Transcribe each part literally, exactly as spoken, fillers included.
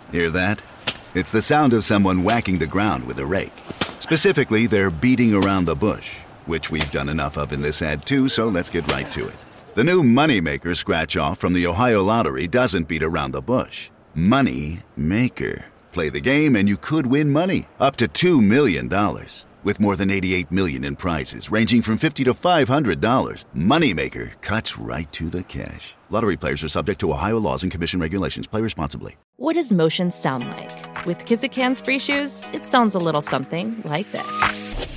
Hear that? It's the sound of someone whacking the ground with a rake. Specifically, they're beating around the bush, which we've done enough of in this ad too, so let's get right to it. The new Moneymaker scratch-off from the Ohio Lottery doesn't beat around the bush. Money Maker. Play the game and you could win money, up to two million dollars. With more than eighty-eight million dollars in prizes, ranging from fifty dollars to five hundred dollars, Moneymaker cuts right to the cash. Lottery players are subject to Ohio laws and commission regulations. Play responsibly. What does motion sound like? With Kizikans free shoes, it sounds a little something like this.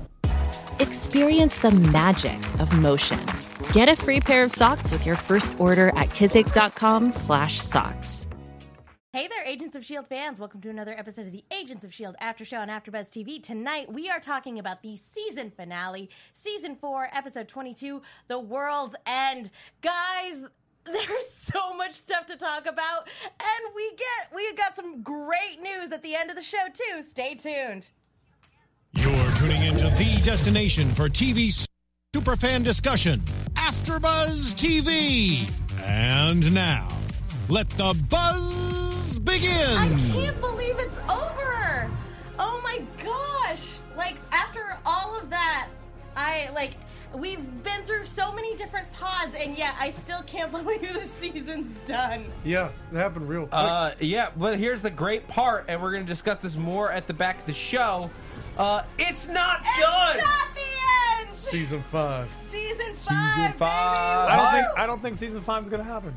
Experience the magic of motion. Get a free pair of socks with your first order at kizik.com slash socks. Hey there, Agents of S H I E L D fans. Welcome to another episode of the Agents of S H I E L D After Show on AfterBuzz T V. Tonight, we are talking about the season finale, Season four, Episode twenty-two, The World's End. Guys, there's so much stuff to talk about, and we get we got some great news at the end of the show, too. Stay tuned. You're tuning into the destination for T V superfan discussion, AfterBuzz T V. And now, let the buzz begin. I can't believe it's over. Oh my gosh. Like, after all of that, I, like, we've been through so many different pods, and yet I still can't believe the season's done. Yeah, it happened real quick. Uh, yeah, but here's the great part, and we're going to discuss this more at the back of the show. Uh, it's not it's done! It's not the end! Season five. Season five, Season five. I don't think I don't think season five is gonna happen.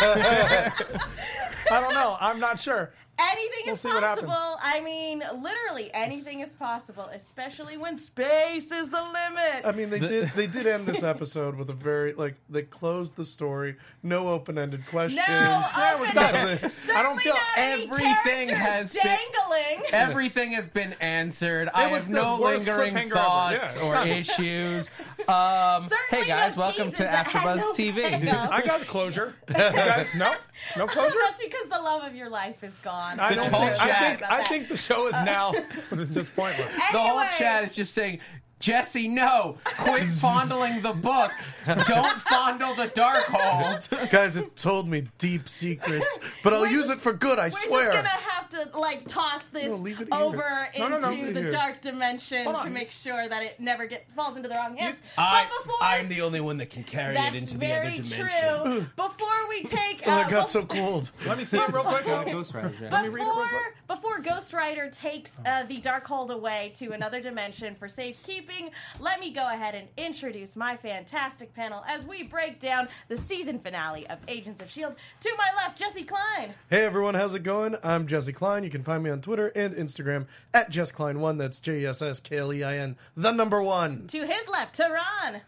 I don't know. I'm not sure. Anything we'll is see what possible. happens. I mean, literally anything is possible, especially when space is the limit. I mean, they The- did they did end this episode with a very like they closed the story, no open-ended questions. No, Yeah, it was done. I don't feel everything has been- dangling. Everything has been answered. I was have the no worst lingering cliffhanger ever. thoughts Yeah, or done. issues. Um, Certainly hey guys, no welcome teasers to that had AfterBuzz no T V. payoff. I got closure. You guys, no, no closure. That's because the love of your life is gone. I The don't whole think, I chat. think I think the show is now it's just pointless. The whole Anyway. chat is just saying, Jesse, no, quit fondling the book. Don't fondle the Darkhold. Guys, it told me deep secrets, but I'll We're use just- it for good. I We're swear. just gonna have to like toss this No, leave it here. over No, no, no, into leave it the here. dark dimension Hold to on. make sure that it never get falls into the wrong hands. I, but before I'm the only one that can carry that's it into the very other dimension. true. Before we take, Oh, uh, it got bef- so cold. Let me see it real quick. Ghost Rider. Let me read it real Before, quick. before Ghost Rider takes uh, the Darkhold away to another dimension for safekeeping, let me go ahead and introduce my fantastic panel as we break down the season finale of Agents of S H I E L D. To my left, Jesse Klein. Hey everyone, how's it going? I'm Jesse Klein. You can find me on Twitter and Instagram at Jess Klein one. That's J E S S K L E I N, the number one. To his left, Tehran.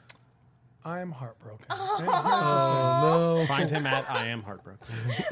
I am heartbroken. Oh, no. Find him at I Am Heartbroken.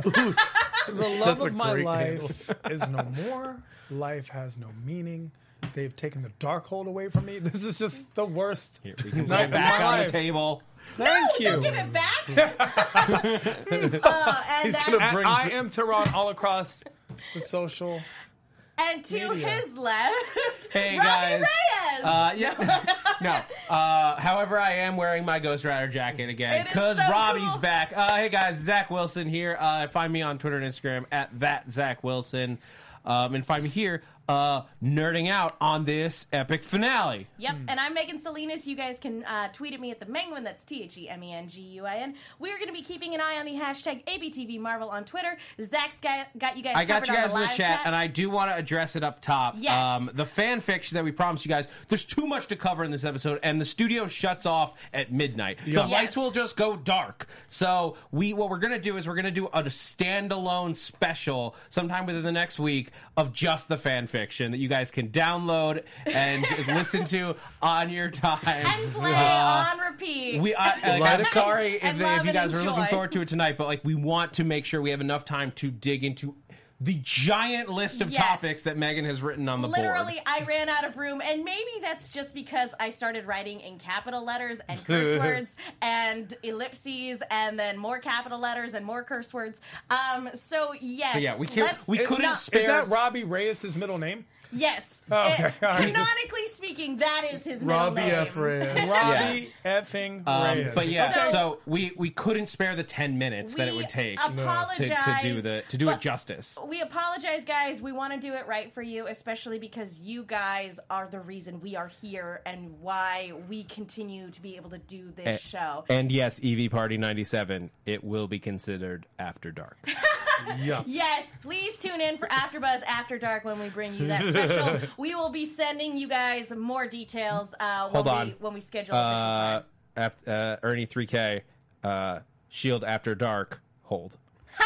The love That's a of my great life is no more. Life has no meaning. They've taken the Darkhold away from me. This is just the worst Here, we can put night it of back my on life. the table. Thank you. Don't give it back. uh, and, He's that- gonna And bring- I am Tehran all across the social. and to media. his left, Hey Robbie guys. Reyes. Uh, yeah. no. Uh, however, I am wearing my Ghost Rider jacket again It is because so Robbie's cool. back. Uh, hey guys, Zach Wilson here. Uh, find me on Twitter and Instagram at that Zach Wilson. Um, and find me here, uh, nerding out on this epic finale. Yep, and I'm Megan Salinas. You guys can uh, tweet at me at the Menguin. That's T H E M E N G U I N. We're going to be keeping an eye on the hashtag A B T V Marvel on Twitter. Zach's got, got you guys I got covered you guys on in the the chat, live and I do want to address it up top. Yes. Um, the fan fiction that we promised you guys, there's too much to cover in this episode, and the studio shuts off at midnight. The Yes. lights will just go dark. So we, what we're going to do is we're going to do a standalone special sometime within the next week of just the fan fiction that you guys can download and listen to on your time. And play Uh, on repeat. We, I, like, Light I'm it- sorry if, and they- love if you and guys are looking enjoy. forward to it tonight, but like we want to make sure we have enough time to dig into the giant list of Yes. topics that Megan has written on the Literally, board. I ran out of room, and maybe that's just because I started writing in capital letters and curse words and ellipses, and then more capital letters and more curse words. Um, so yes, So yeah, we can't- let's we couldn't not- spare- Is that Robbie Reyes' middle name? Yes. Okay, It- all right. canonically speaking, that is his middle Robbie name. F. Reyes. Robbie effing Um, Reyes. but yeah, So- so, we we couldn't spare the ten minutes that it We would take apologize, to, to do the to do but it justice. We apologize, guys. We want to do it right for you, especially because you guys are the reason we are here and why we continue to be able to do this Eh, show. And yes, E V Party ninety-seven, it will be considered after dark. Yeah. Yes, please tune in for AfterBuzz After Dark when we bring you that special. We will be sending you guys more details uh, Hold when, on. We, when we schedule official Uh, time. af- uh, Ernie three K, uh, Shield After Dark, hold.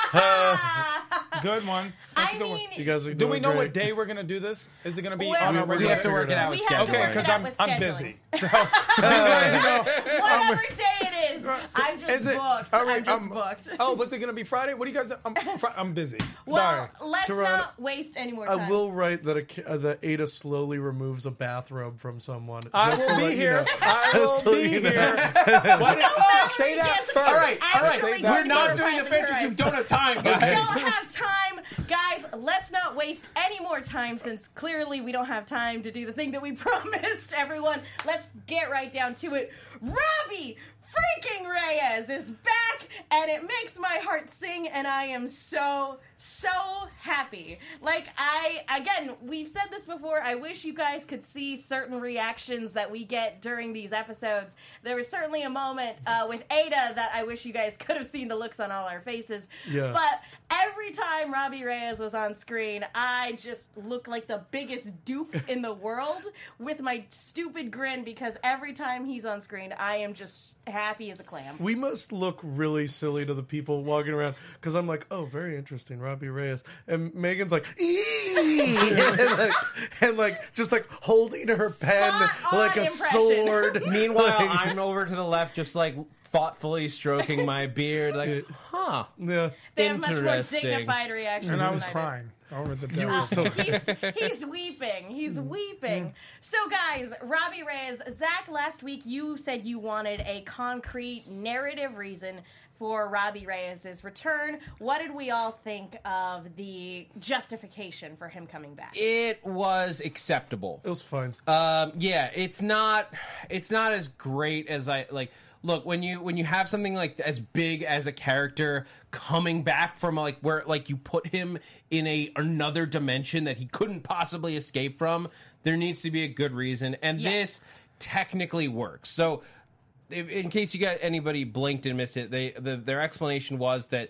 Good one. That's I a good one. mean, You guys are Do we doing know great. what day we're gonna do this? Is it gonna be Well, on our we We regular? have to work it out with We have to scheduling. Okay, work because it out I'm with I'm scheduling. busy. So, just letting you know. whatever day it is, I'm just Is it? booked. Are we- I'm just um, booked. Oh, was it gonna be Friday? What do you guys? I'm, fr- I'm busy. well, Sorry. let's Teron, not waste any more time. I will write that a, ki- uh, that Ada slowly removes a bathrobe from someone. I just to will let be you here. know. I Just will to let be you know. here. Why did- no, say you that can't say first. that. All right, all right. Actually, Say that We're not first. doing the Surprise, fixtures. You surprise. don't have time, We guys. don't have time, guys. Let's not waste any more time since clearly we don't have time to do the thing that we promised everyone. Let's get right down to it. Robbie freaking Reyes is back, and it makes my heart sing, and I am so, so happy. Like, I, again, we've said this before, I wish you guys could see certain reactions that we get during these episodes. There was certainly a moment uh, with Ada that I wish you guys could have seen the looks on all our faces. Yeah. But every time Robbie Reyes was on screen, I just looked like the biggest dupe in the world with my stupid grin, because every time he's on screen, I am just happy as a clam. We must look really silly to the people walking around because I'm like, oh, very interesting, Robbie Reyes, and Megan's like, "Ee!" and like, and like just like holding her pen Spot on like a impression. sword. Meanwhile, Like, I'm over to the left, just like thoughtfully stroking my beard, like, huh. yeah, They have much more Interesting. dignified reactions. And I than was did. crying over the you were devil. still. he's, he's weeping. He's weeping. So, guys, Robbie Reyes, Zach, last week you said you wanted a concrete narrative reason for Robbie Reyes' return. What did we all think of the justification for him coming back? It was acceptable. It was fine. Um, yeah, it's not. It's not as great as I like. Look, when you when you have something like as big as a character coming back from like where like you put him in a another dimension that he couldn't possibly escape from, there needs to be a good reason, and Yes. this technically works. So, if, in case you got anybody blinked and missed it, they the, their explanation was that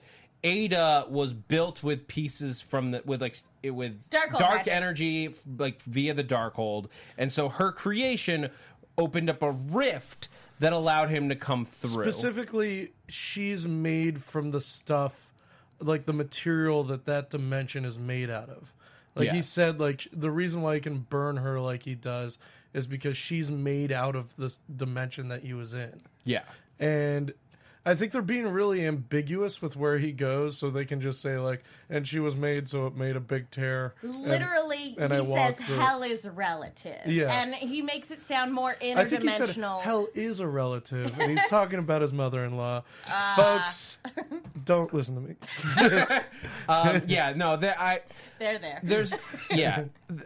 Ada was built with pieces from the with like it with Darkhold dark magic. energy f- like via the Darkhold, and so her creation opened up a rift that allowed him to come through. Specifically, she's made from the stuff, like the material that that dimension is made out of. Like he Yes. said, like the reason why he can burn her like he does is because she's made out of this dimension that he was in. Yeah. And I think they're being really ambiguous with where he goes, so they can just say like, and she was made, so it made a big tear. And- Literally, and I he says walked through it. hell is relative. Yeah. And he makes it sound more I think he said interdimensional. hell is a relative, and he's talking about his mother-in-law. Ah. Folks, don't listen to me. Um, yeah. No. That I. They're there. There's. Yeah. th-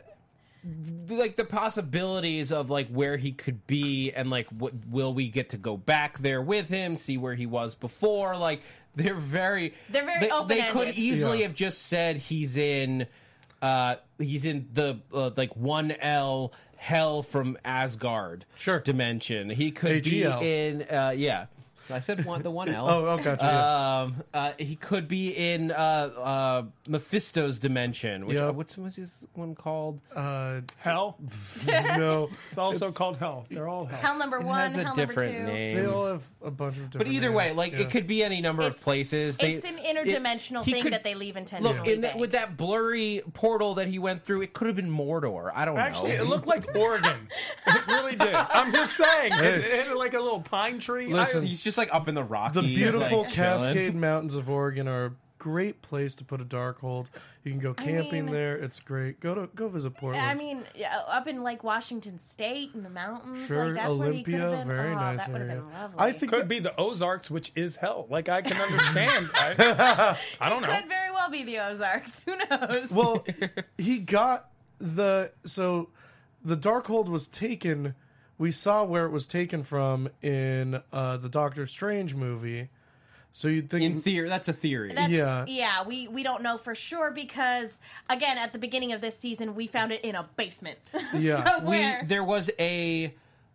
like the possibilities of like where he could be and like what will we get to go back there with him, see where he was before, like they're very They're very they, they open-ended. could easily Yeah. have just said he's in uh he's in the uh, like one L hell from Asgard Sure. dimension. He could A G L. be in uh yeah I said one the one L. Oh, oh, gotcha. Yeah. Um, uh, he could be in uh, uh, Mephisto's dimension. Which, Yep. what's what's his one called? Uh, Hell. no, It's also called hell. They're all hell. Hell number It one, has a hell different number two. name. they all have a bunch of different. But either way, names. like Yeah. it could be any number of It's- places. It's an interdimensional he thing could- that they leave intentionally Look, in that, vague. with that blurry portal that he went through, it could have been Mordor. I don't Actually, know. it looked like Oregon. It really did. I'm just saying. It, it had like a little pine tree. Listen, I- He's just like up in the Rockies. The beautiful like, chilling. Cascade Mountains of Oregon are a great place to put a Darkhold. You can go camping mean- there. It's great. Go to go visit Portland. I mean, yeah, up in like Washington State in the mountains, sure, like that's where he could have Olympia, been. very oh, nice that would have area. been lovely. I think could that- be the Ozarks, which is hell. Like I can understand. I, I don't know. could very well be the Ozarks. Who knows? Well, he got the so the Darkhold was taken. We saw where it was taken from in uh, the Doctor Strange movie. So you'd think In theory, that's a theory. That's, Yeah. yeah, we, we don't know for sure because, again, at the beginning of this season, we found it in a basement. Yeah. we Somewhere. there was a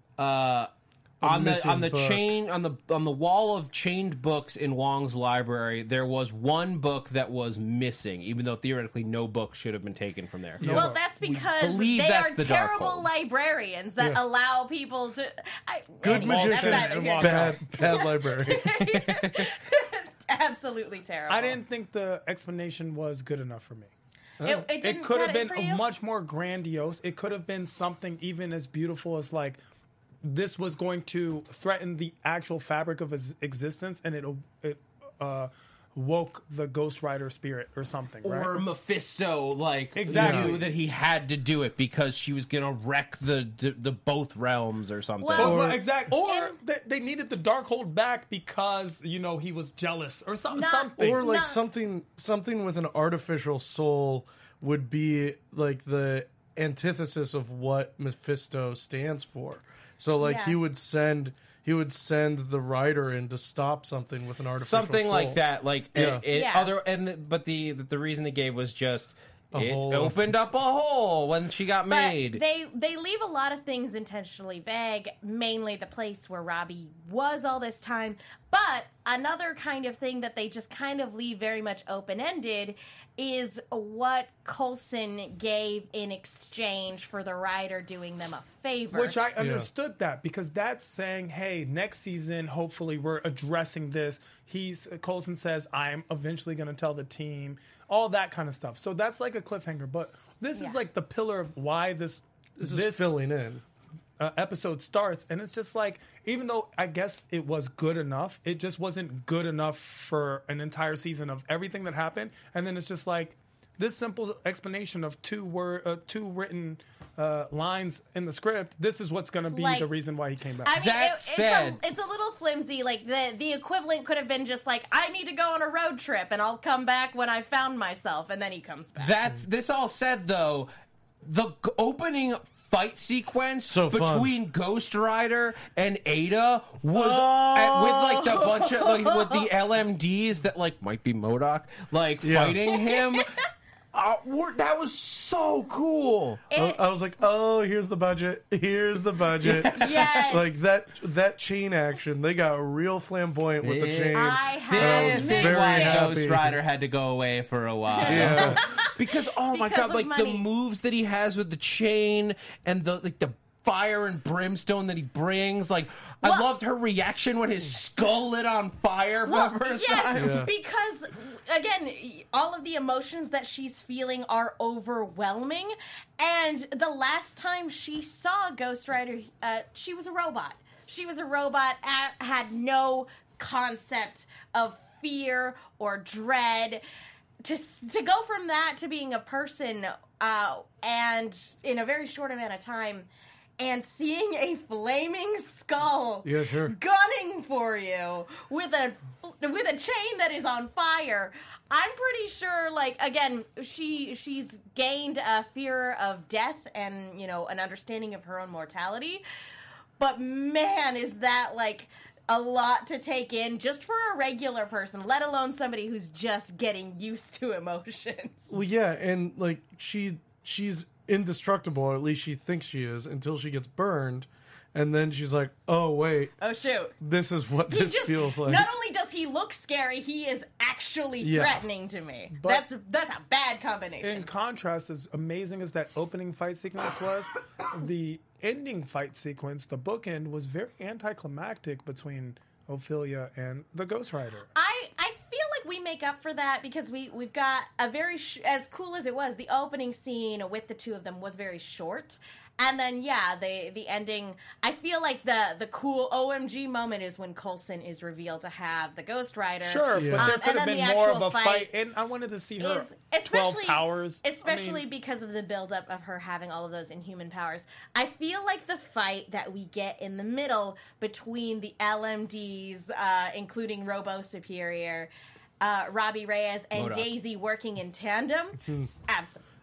uh, on the missing on the book. chain on the on the wall of chained books in Wong's library. There was one book that was missing, even though theoretically no book should have been taken from there. Well, that's because believe they that's are the terrible Darkhold. librarians that Yeah. allow people to... I, good anyway, that's magicians neither and here nor bad bad librarians. there. Absolutely terrible. I didn't think the explanation was good enough for me. It, it, It didn't could cut have it been for you? much more grandiose. It could have been something even as beautiful as like this was going to threaten the actual fabric of his existence, and it it uh, woke the Ghost Rider spirit or something, right? Or Mephisto, like Exactly. knew that he had to do it because she was gonna wreck the the, the both realms or something. Well- Or, Or- exact, or And- they, they needed the Darkhold back because you know he was jealous or some, Not- something. Or like Not- something something with an artificial soul would be like the antithesis of what Mephisto stands for. So like Yeah. he would send he would send the rider in to stop something with an artificial Something soul. like that, like Yeah. it, it- Yeah. other, and but the the reason they gave was just it hole. opened up a hole when she got But made. they they leave a lot of things intentionally vague, mainly the place where Robbie was all this time. But another kind of thing that they just kind of leave very much open-ended is what Coulson gave in exchange for the writer doing them a favor. Which I understood that because that's saying, hey, next season, hopefully we're addressing this. He's Coulson says, I'm eventually going to tell the team, all that kind of stuff. So that's like a cliffhanger. But this Yeah. is like the pillar of why this this is filling in. uh, episode starts, and it's just like, even though I guess it was good enough, it just wasn't good enough for an entire season of everything that happened. And then it's just like this simple explanation of two word, uh, two written uh, lines in the script. This is what's going to be Like- the reason why he came back. I mean, That it, it's, said- a, it's a little flimsy. Like the the equivalent could have been just like, I need to go on a road trip, and I'll come back when I found myself, and then he comes back. That's this all said though, the g- opening fight sequence So fun. between Ghost Rider and Ada was at, with like the bunch of like with the L M Ds that like might be MODOK like Yeah. fighting him. Uh, we're- that was so cool. I, I was like, oh, here's the budget. Here's the budget. Yes. Like that that chain action, they got real flamboyant with the Yeah. chain. I have This mixed is why it. happy. Ghost Rider had to go away for a while. Yeah. Because oh my Because god, of like the money. moves that he has with the chain and the like the fire and brimstone that he brings, like I Well- loved her reaction when his skull lit on fire for Well, the first yes, time. Yeah. because again, all of the emotions that she's feeling are overwhelming. And the last time she saw Ghost Rider, uh, she was a robot. She was a robot, uh, had no concept of fear or dread. To to go from that to being a person, uh, and in a very short amount of time. And seeing a flaming skull Yeah, sure. gunning for you with a with a chain that is on fire. I'm pretty sure, like, again, she she's gained a fear of death and, you know, an understanding of her own mortality. But man, is that like a lot to take in just for a regular person, let alone somebody who's just getting used to emotions. Well, yeah, and like she she's indestructible, or at least she thinks she is, until she gets burned, and then she's like, "Oh wait, Oh shoot. this is what He this just, feels like." Not only does he look scary, he is actually Yeah. threatening to me. But- that's that's a bad combination. In contrast, as amazing as that opening fight sequence was, the ending fight sequence, the bookend, was very anticlimactic between Ophelia and the Ghost Rider. I I feel like we make up for that because we we've got a very sh- as cool as it was. The opening scene with the two of them was very short, and then yeah, the the ending. I feel like the the cool O M G moment is when Coulson is revealed to have the Ghost Rider. Sure, Yeah. but Um, there and could have then been the more of actual a fight, fight and I wanted to see her Is, twelve especially, powers. I especially mean, because of the buildup of her having all of those inhuman powers. I feel like the fight that we get in the middle between the L M Ds, uh, including Robo Superior, uh, Robbie Reyes, and MODOK. Daisy working in tandem, absolutely.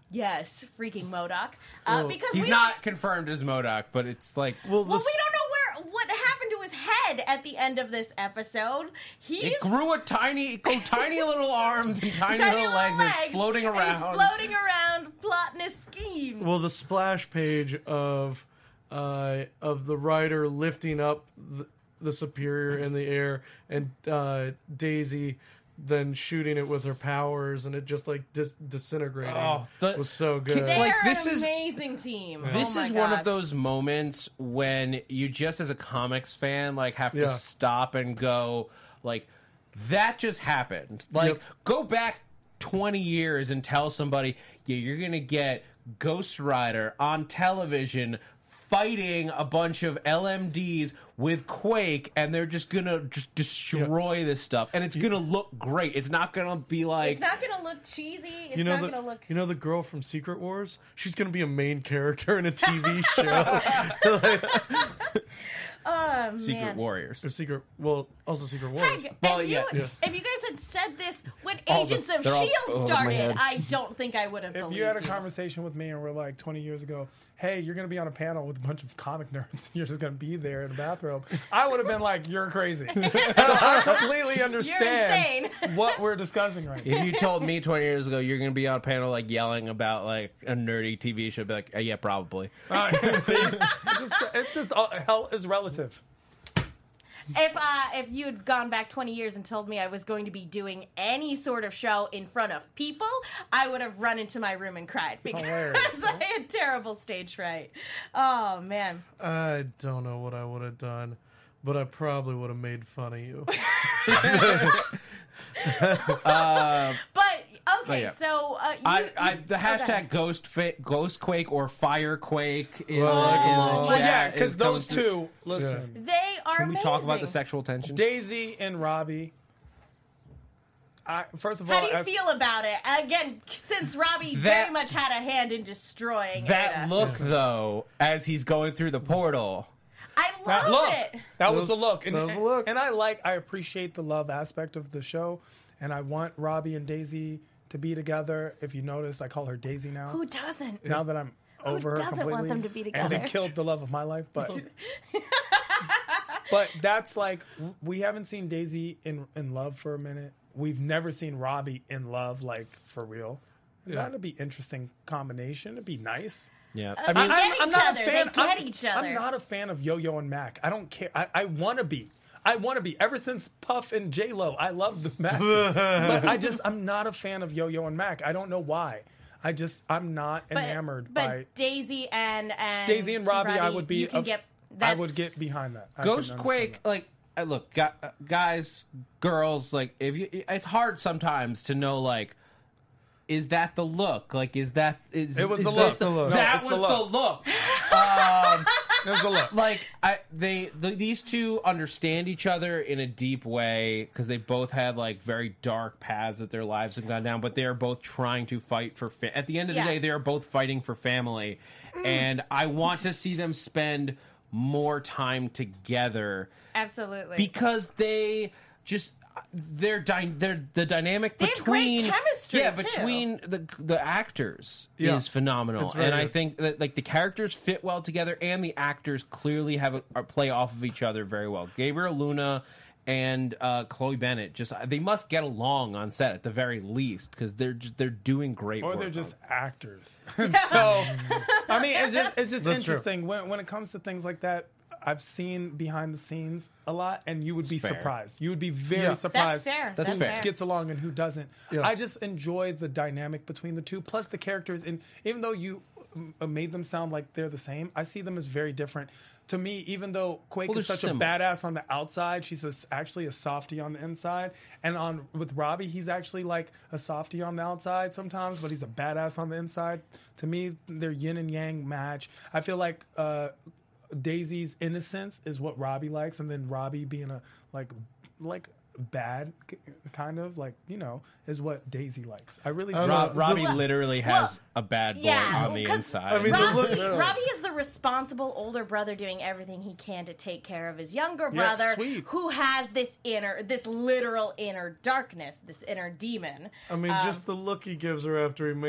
Yes, freaking MODOK. Uh, because He's we not don't, confirmed as MODOK, but it's like Well, well, the we don't know where what happened to his head at the end of this episode. He's it grew a tiny, go tiny little arms and tiny, tiny little legs, and legs, floating and around. He's floating around, plotting his scheme. Well, the splash page of uh, of the rider lifting up the, the Superior in the air, and uh, Daisy then shooting it with her powers, and it just like dis- disintegrating. Oh, the- was so good. They're like, an this is- amazing team. This Oh my is one God. of those moments when you just as a comics fan like have to Yeah. stop and go like that just happened. Like Yep. go back twenty years and tell somebody, yeah, you're going to get Ghost Rider on television fighting a bunch of L M Ds with Quake, and they're just gonna just destroy this stuff, and it's gonna look great. It's not gonna be like It's not going to look cheesy. It's you know not the going to look. you know the girl from Secret Wars? She's gonna be a main character in a T V show. Like, Oh, Secret man. Warriors. or Secret, well, also Secret Wars. Heck, Well, if, yeah. you, Yeah. if you guys had said this when All the- Agents of they're all S H I E L D over my started, head. I don't think I would have If believed you had a you. conversation with me and we're like twenty years ago, hey, you're going to be on a panel with a bunch of comic nerds, and you're just going to be there in a bathrobe, I would have been like, you're crazy. So I completely understand insane. what we're discussing right now. If you told me twenty years ago you're going to be on a panel like yelling about like a nerdy T V show, I'd be like, uh, yeah, probably. All right, see? It's just, it's just uh, hell is relative. If uh, if you had gone back twenty years and told me I was going to be doing any sort of show in front of people, I would have run into my room and cried because Hilarious. I had terrible stage fright. Oh man. I don't know what I would have done, but I probably would have made fun of you. But okay, Oh, yeah. so uh, you, I, I the oh, go ahead. hashtag ghost fa- ghost quake or fire quake. In, Well, I like them all. Well, Yeah, yeah, is- because comes those to- two, listen, They are Can we amazing. talk about the sexual tension? Daisy and Robbie. I, first of all, How do you as- feel about it? Again, since Robbie That- very much had a hand in destroying that Ada. look though, as he's going through the portal. I love that look, it. that was Those- the look, and, that was the look. and I like, I appreciate the love aspect of the show, and I want Robbie and Daisy to be together. If you notice, I call her Daisy now. Who doesn't? now that I'm over her doesn't want completely, them to be and they together? killed the love of my life, but but that's like w- we haven't seen Daisy in in love for a minute. We've never seen Robbie in love, like for real. That'd be interesting combination. It'd be nice. Yeah, I mean, I- get each other. They get I'm, each other. I'm not a fan of Yo-Yo and Mac. I don't care. I, I want to be. I want to be. Ever since Puff and J Lo, I love the Mac. but I just, I'm not a fan of Yo-Yo and Mac. I don't know why. I just, I'm not but, enamored but by Daisy and and Daisy and Robbie. I would be. You can of- get. I That's, would get behind that. I Ghost can understand Quake, that. like, uh, look, gu- uh, guys, girls, like, if you, it's hard sometimes to know, like, is that the look? Like, is that is It was is the this look. The look. That No, was it's the the look. look. um, There's a look. like, I they the, these two understand each other in a deep way because they both had like very dark paths that their lives have gone down, but they are both trying to fight for. Fa- At the end of the Yeah. day, they are both fighting for family, and I want to see them spend more time together absolutely because they just they're dy- they're the dynamic They have great between chemistry, yeah too. between the the actors Yeah. is phenomenal, It's very and I good. think that like the characters fit well together, and the actors clearly have a, are play off of each other very well. Gabriel Luna and uh, Chloe Bennett just they must get along on set at the very least because they're just, they're doing great Or work. they're on just it. actors. so, I mean, it's just, it's just That's true. interesting when when it comes to things like that. I've seen behind the scenes a lot, and you would be fair. surprised. You would be very Yeah. surprised. That's fair. That's That's fair. fair. Gets along and who doesn't. Yeah. I just enjoy the dynamic between the two, plus the characters. And even though you mm, made them sound like they're the same, I see them as very different. To me, even though Quake Well, is they're such similar. a badass on the outside, she's a, actually a softie on the inside. And on with Robbie, he's actually like a softie on the outside sometimes, but he's a badass on the inside. To me, they're yin and yang match. I feel like uh, Daisy's innocence is what Robbie likes, and then Robbie being a like like bad kind of like you know is what Daisy likes. I really feel Rob, Robbie Well, literally has a bad boy yeah, on the 'cause inside. I mean, the Robbie, look- Robbie is the responsible older brother doing everything he can to take care of his younger Yeah, brother sweet. who has this inner, this literal inner darkness, this inner demon. I mean, Um, just the look he gives her after he makes a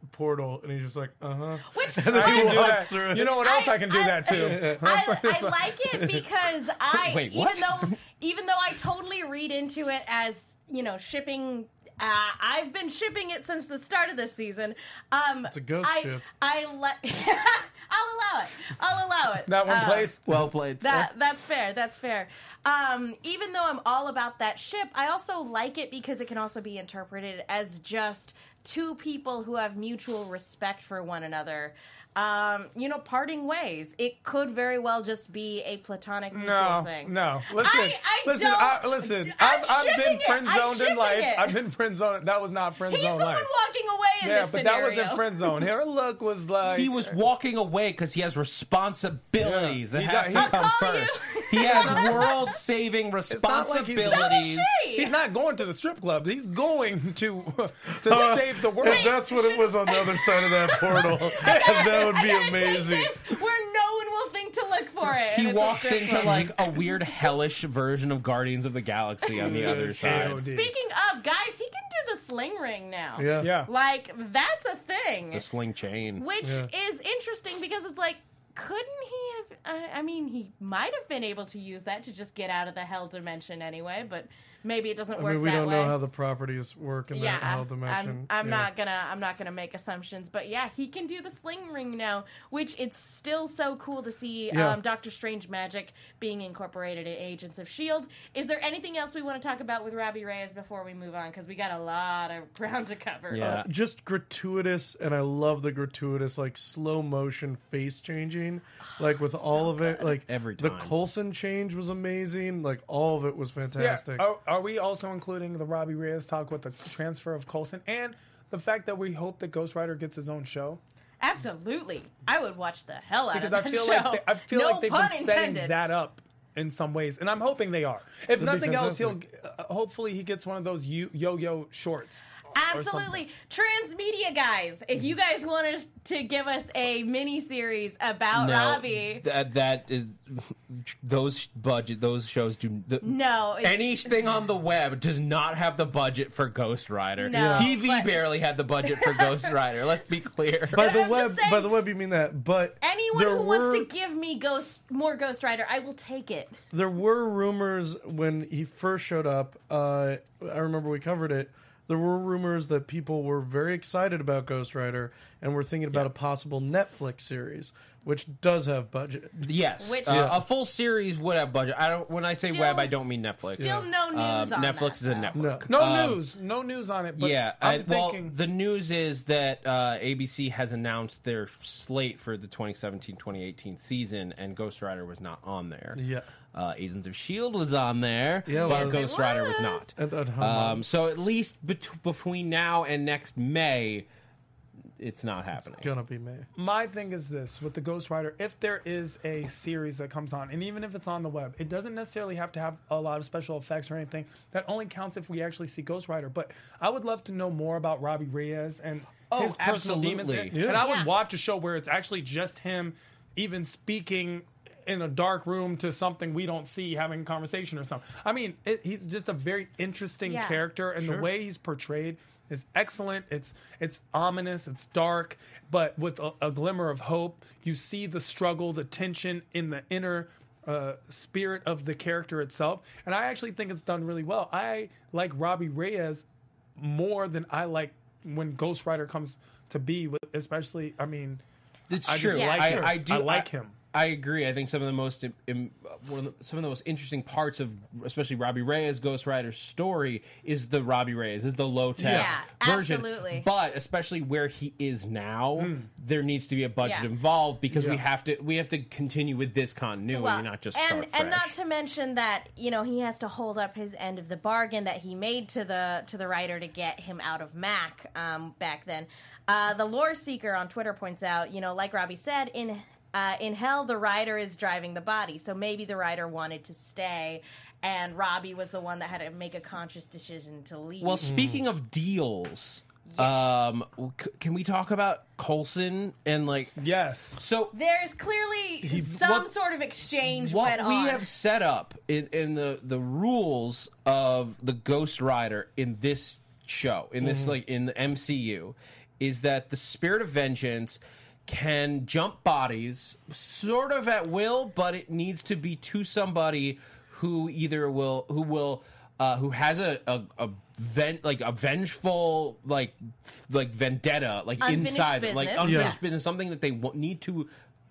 portal, and he's just like, uh huh. Which And then I he can do walks that. through it. You know what else I, I- can do I- that too? I, I like it because I Wait, even what? though even though I totally read into it as, you know, shipping. Uh, I've been shipping it since the start of this season. Um, It's a ghost I, ship. I let. I'll allow it. I'll allow it. That one Uh, place. Well played. That that's fair. That's fair. Um, even though I'm all about that ship, I also like it because it can also be interpreted as just two people who have mutual respect for one another. Um, you know, parting ways. It could very well just be a platonic mutual No, thing. no. Listen, I- I listen, don't- I, listen. I'm I've, I've been shipping it. friend I'm zoned in shipping life. it. I've been friend zoned. That was not friend He's zone the life. one walking away in Yeah, this but scenario. that wasn't friend zone. Her look was like He was walking away because he has responsibilities Yeah. that He have got- to I'll come call you. first. He has world-saving It's not like he's- responsibilities. She. He's not going to the strip club. He's going to to save the world. If that's what it was on the other side of that portal, that would be I gotta amazing. Take this where no one will think to look for it. and He it's a walks strip into club. like a weird hellish version of Guardians of the Galaxy on the other side. K O D. Speaking of, guys, he can do the sling ring now. Yeah. Yeah. Like, that's a thing. The sling chain. Which Yeah. is interesting because it's like, couldn't he have? I, I mean, he might have been able to use that to just get out of the hell dimension anyway, but maybe it doesn't I work mean, we that don't way. know how the properties work in yeah, that hell dimension. I'm, I'm Yeah. not gonna I'm not gonna make assumptions, but yeah, he can do the sling ring now, which it's still so cool to see Yeah. um, Doctor Strange magic being incorporated in Agents of S H I E L D. Is there anything else we want to talk about with Robbie Reyes before we move on? Because we got a lot of ground to cover. Yeah. Just gratuitous, and I love the gratuitous, like slow motion face changing, like with all of it. Like Every the time. Coulson change was amazing. Like all of it was Yeah. fantastic. Are, are we also including the Robbie Reyes talk with the transfer of Coulson and the fact that we hope that Ghost Rider gets his own show? Absolutely, I would watch the hell out Because of I that feel show. like they, I feel no like they've pun been setting intended. that up in some ways, and I'm hoping they are. If be nothing else, he'll fantastic. uh, hopefully he gets one of those yo- yo-yo shorts. or Absolutely. Transmedia guys, if you guys wanted to give us a mini series about No, Robbie. that that is those budget. Those shows do the, No. it- anything on the web does not have the budget for Ghost Rider. No, T V but- barely had the budget for Ghost Rider. Let's be clear. by the I'm web, just saying- by the web, you mean that? But Anyone there who were, wants to give me Ghost more Ghost Rider, I will take it. there were rumors when he first showed up. Uh, I remember we covered it. There were rumors that people were very excited about Ghost Rider and were thinking about a possible Netflix series, which does have budget. Yes, Which- uh, Yeah. a full series would have budget. I don't. When I say Still- web, I don't mean Netflix. Still no news Uh, on Netflix that, is a though. network. No Um, news, no news on it. But yeah, I'm I- well, thinking the news is that uh, A B C has announced their slate for the twenty seventeen twenty eighteen season, and Ghost Rider was not on there. Yeah. Uh, Agents of S H I E L D was on there, Yeah, it but was. Ghost It Rider was was. not. And, and how Um, much? so at least bet- between now and next May, it's not happening. Gonna be May. my thing is this with the Ghost Rider: if there is a series that comes on, and even if it's on the web, it doesn't necessarily have to have a lot of special effects or anything. That only counts if we actually see Ghost Rider. But I would love to know more about Robbie Reyes and Oh, his personal absolutely. demons. And, Yeah. and I would Yeah. watch a show where it's actually just him, even speaking in a dark room to something we don't see, having a conversation or something. I mean, it, he's just a very interesting Yeah. character, and the way he's portrayed is excellent. It's it's ominous, it's dark, but with a, a glimmer of hope. You see the struggle, the tension in the inner uh, spirit of the character itself, and I actually think it's done really well. I like Robbie Reyes more than I like when Ghost Rider comes to be, with especially. I mean, It's I true. just Yeah. like I, him. I do I like I- him. I agree. I think some of the most im- im- one of the, some of the most interesting parts of especially Robbie Reyes' Ghost Rider's story is the Robbie Reyes, is the low tech Yeah, version. absolutely. But especially where he is now, there needs to be a budget Yeah. involved because we Yeah. have to we have to continue with this continuity, Well, not just and, start fresh. and not to mention that you know he has to hold up his end of the bargain that he made to the to the writer to get him out of Mac um, back then. Uh, the lore seeker on Twitter points out, you know, like Robbie said, in uh, in Hell the writer is driving the body, so maybe the writer wanted to stay, and Robbie was the one that had to make a conscious decision to leave. Well, speaking of deals, um, c- can we talk about Coulson and like yes, so? there's clearly some what- sort of exchange What went we on. have set up in, in the the rules of the Ghost Rider in this show, in this like in the M C U, is that the Spirit of Vengeance can jump bodies sort of at will, but it needs to be to somebody who either will who will uh, who has a a, a ven- like a vengeful like like vendetta like Unfinished inside them, like business. unfinished Yeah. business, something that they w- need to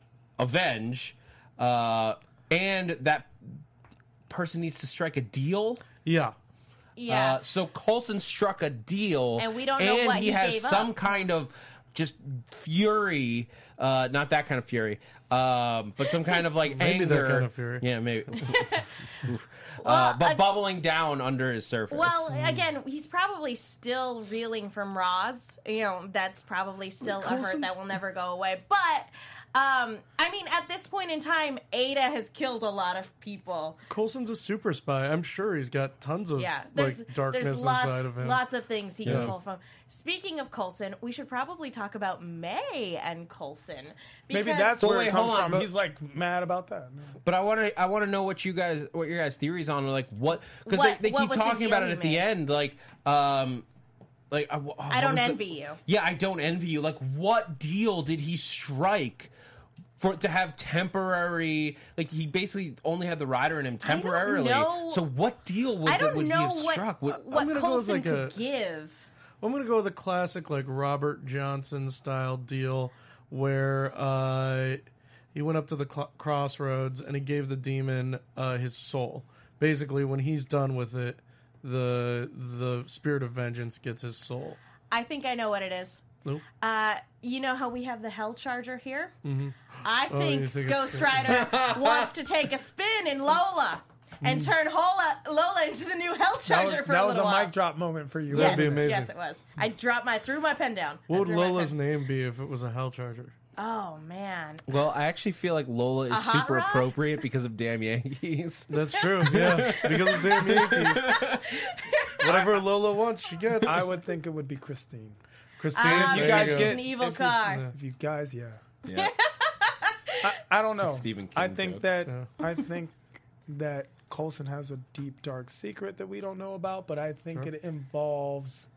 avenge, uh, and that person needs to strike a deal. Yeah. Yeah. Uh, so Coulson struck a deal, And we don't know and what he he has gave some up. kind of just fury, uh, not that kind of fury, um, but some kind of like Maybe anger. that kind of fury. Yeah, maybe. Oof. Well, uh, but uh, bubbling down under his surface. Well, again, he's probably still reeling from Roz. You know, that's probably still a hurt Coulson's- that will never go away. But, um, I mean, at this point in time, Ada has killed a lot of people. Coulson's a super spy. I'm sure he's got tons of Yeah, there's, like darkness there's lots, inside of him. lots of things he can Yeah. pull from. Speaking of Coulson, we should probably talk about May and Coulson. Maybe because- that's But where wait, it comes hold on, from. but- He's like mad about that. But I want to I want to know what you guys what your guys theories on like what because What- they, they what keep was the talking deal about it he at the made? end like um like uh, what I don't was the- envy you. Yeah, I don't envy you. Like, what deal did he strike for to have temporary? Like, he basically only had the rider in him temporarily. know. So, what deal would, I don't would know he have what, struck? Would- what I'm gonna go with Coulson like could a- give. I'm gonna go with a classic like Robert Johnson style deal where uh, he went up to the cl- crossroads and he gave the demon uh, his soul. Basically, when he's done with it, the the Spirit of Vengeance gets his soul. I think I know what it is. Nope. Uh, you know how we have the Hell Charger here? Mm-hmm. I Oh, think, you think it's Ghost crazy. Rider wants to take a spin in Lola and turn Hola, Lola into the new Hell That Charger was, for that a was a little while. mic drop moment for you. Yes, That'd be amazing. yes, it was. I dropped my threw my pen down. What I would threw my Lola's pen- name be if it was a Hell Charger? Oh man, Well, I actually feel like Lola is hot super rod? appropriate because of Damn Yankees. That's true. Yeah, because of damn Yankees. Whatever Lola wants, she gets. I would think it would be Christine. Christine, Ah, you there guys go. get- an evil if you- car. If you guys, yeah. Yeah. I, I don't a know. Stephen King I think joke. that I think that Coulson has a deep, dark secret that we don't know about, but I think it involves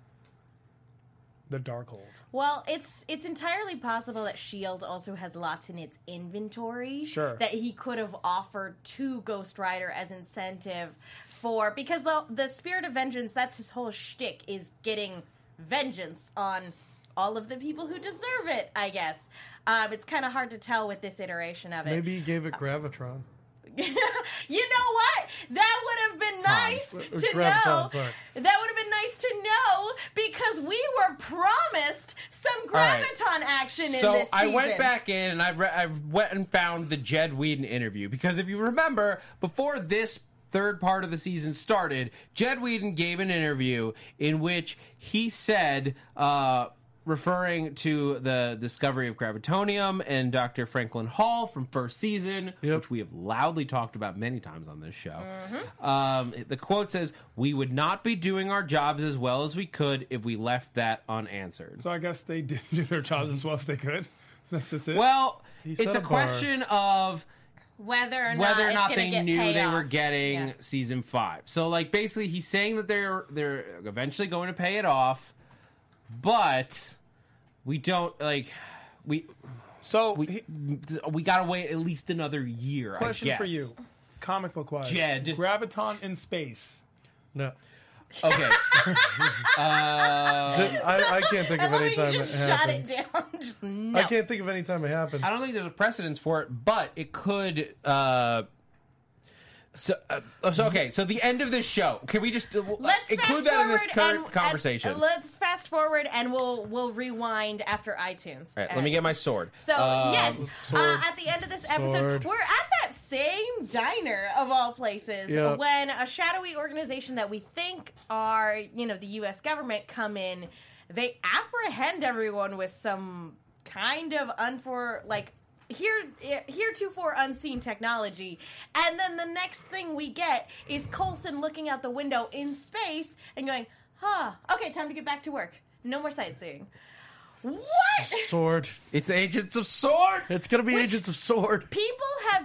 the Darkhold. Well, it's it's entirely possible that Shield also has lots in its inventory Sure. that he could have offered to Ghost Rider as incentive for because the the Spirit of Vengeance, that's his whole shtick, is getting vengeance on all of the people who deserve it, I guess. Um, it's kind of hard to tell with this iteration of it. Maybe he gave it Gravitron. You know what? That would have been nice Uh, to Graviton, know. sorry. That would have been nice to know because we were promised some right. Graviton action in So this season. I went back in and I, re- I went and found the Jed Whedon interview because if you remember, before this third part of the season started, Jed Whedon gave an interview in which he said, uh, referring to the discovery of Gravitonium and Doctor Franklin Hall from first season, Yep. which we have loudly talked about many times on this show. Mm-hmm. Um, the quote says, "We would not be doing our jobs as well as we could if we left that unanswered." So I guess they didn't do their jobs as well as they could. That's just it. Well, He it's set a a bar. question of whether or not, whether or it's not gonna they get knew they payoff. were getting Yeah. season five. So, like, basically, he's saying that they're they're eventually going to pay it off, but we don't like we so we he- we gotta wait at least another year. question I for guess. you, comic book wise, Jed. Graviton in space. No, Okay, I, I can't think I of love any how time you it just shot it happened. down. Just no. I can't think of any time it happened. I don't think there's a precedence for it, but it could. Uh, so, uh, so okay. So the end of this show. Can we just uh, Let's include fast that in this forward current and- conversation? and let's fast forward and we'll we'll rewind after iTunes. All right, let me get my sword. So Um, yes, sword. uh, at the end of this episode, Sword. we're at that same diner of all places Yep. when a shadowy organization that we think are, you know, the U S government come in. They apprehend everyone with some kind of unfor like here heretofore unseen technology, and then the next thing we get is Coulson looking out the window in space and going, "Huh, okay, time to get back to work. No more sightseeing." What? Sword. It's Agents of Sword. It's gonna be Agents of Sword. People have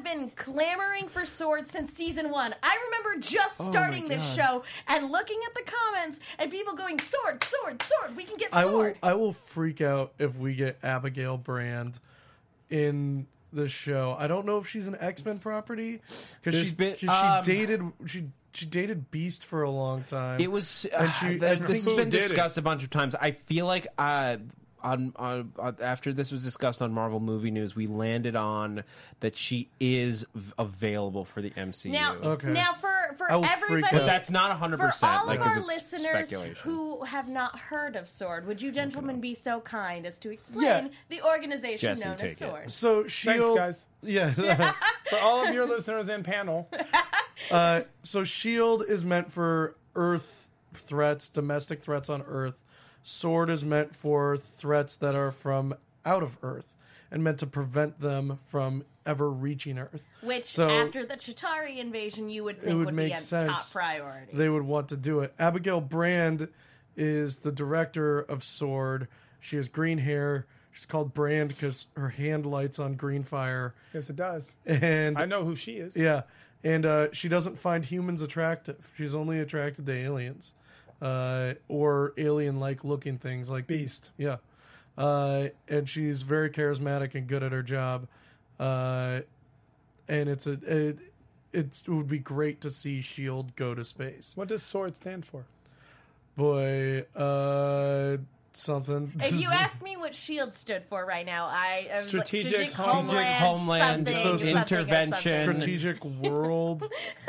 been clamoring for Sword since season one. I remember just Oh starting my this God. show and looking at the comments and people going, Sword, Sword, Sword, we can get I will Sword. I will freak out if we get Abigail Brand in the show. I don't know if she's an X-Men property because There's she, been- 'cause um, she dated she she dated Beast for a long time. It was. And Uh, she- th- I this think- has been Who did it? discussed a bunch of times. I feel like uh, on, on on after this was discussed on Marvel Movie News, we landed on that she is v- available for the M C U. Now, Okay. now for, for I will freak everybody, out. but that's not a hundred for percent. all Like, of 'cause our it's listeners speculation. who have not heard of Sword, would you gentlemen be so kind as to explain Yeah. the organization Jesse, known take as it. Sword? so Shield, guys. Yeah. For all of your listeners and panel, uh, so Shield is meant for Earth threats, domestic threats on Earth. Sword is meant for threats that are from out of Earth and meant to prevent them from ever reaching Earth. Which, So- after the Chitauri invasion, you would think would would, make be a sense. top priority. They would want to do it. Abigail Brand is the director of Sword. She has green hair. She's called Brand because her hand lights on green fire. yes, it does. And I know who she is. yeah, and uh, she doesn't find humans attractive. She's only attracted to aliens, uh, or alien-like looking things like Beast. Yeah, uh, and she's very charismatic and good at her job. Uh, and it's a it, it's, it would be great to see Shield go to space. What does SWORD stand for? Boy, uh, something. If you ask me what SHIELD stood for right now, I, I was like, Strategic strategic Home- homeland, Homeland something, So- something, intervention. something. strategic world.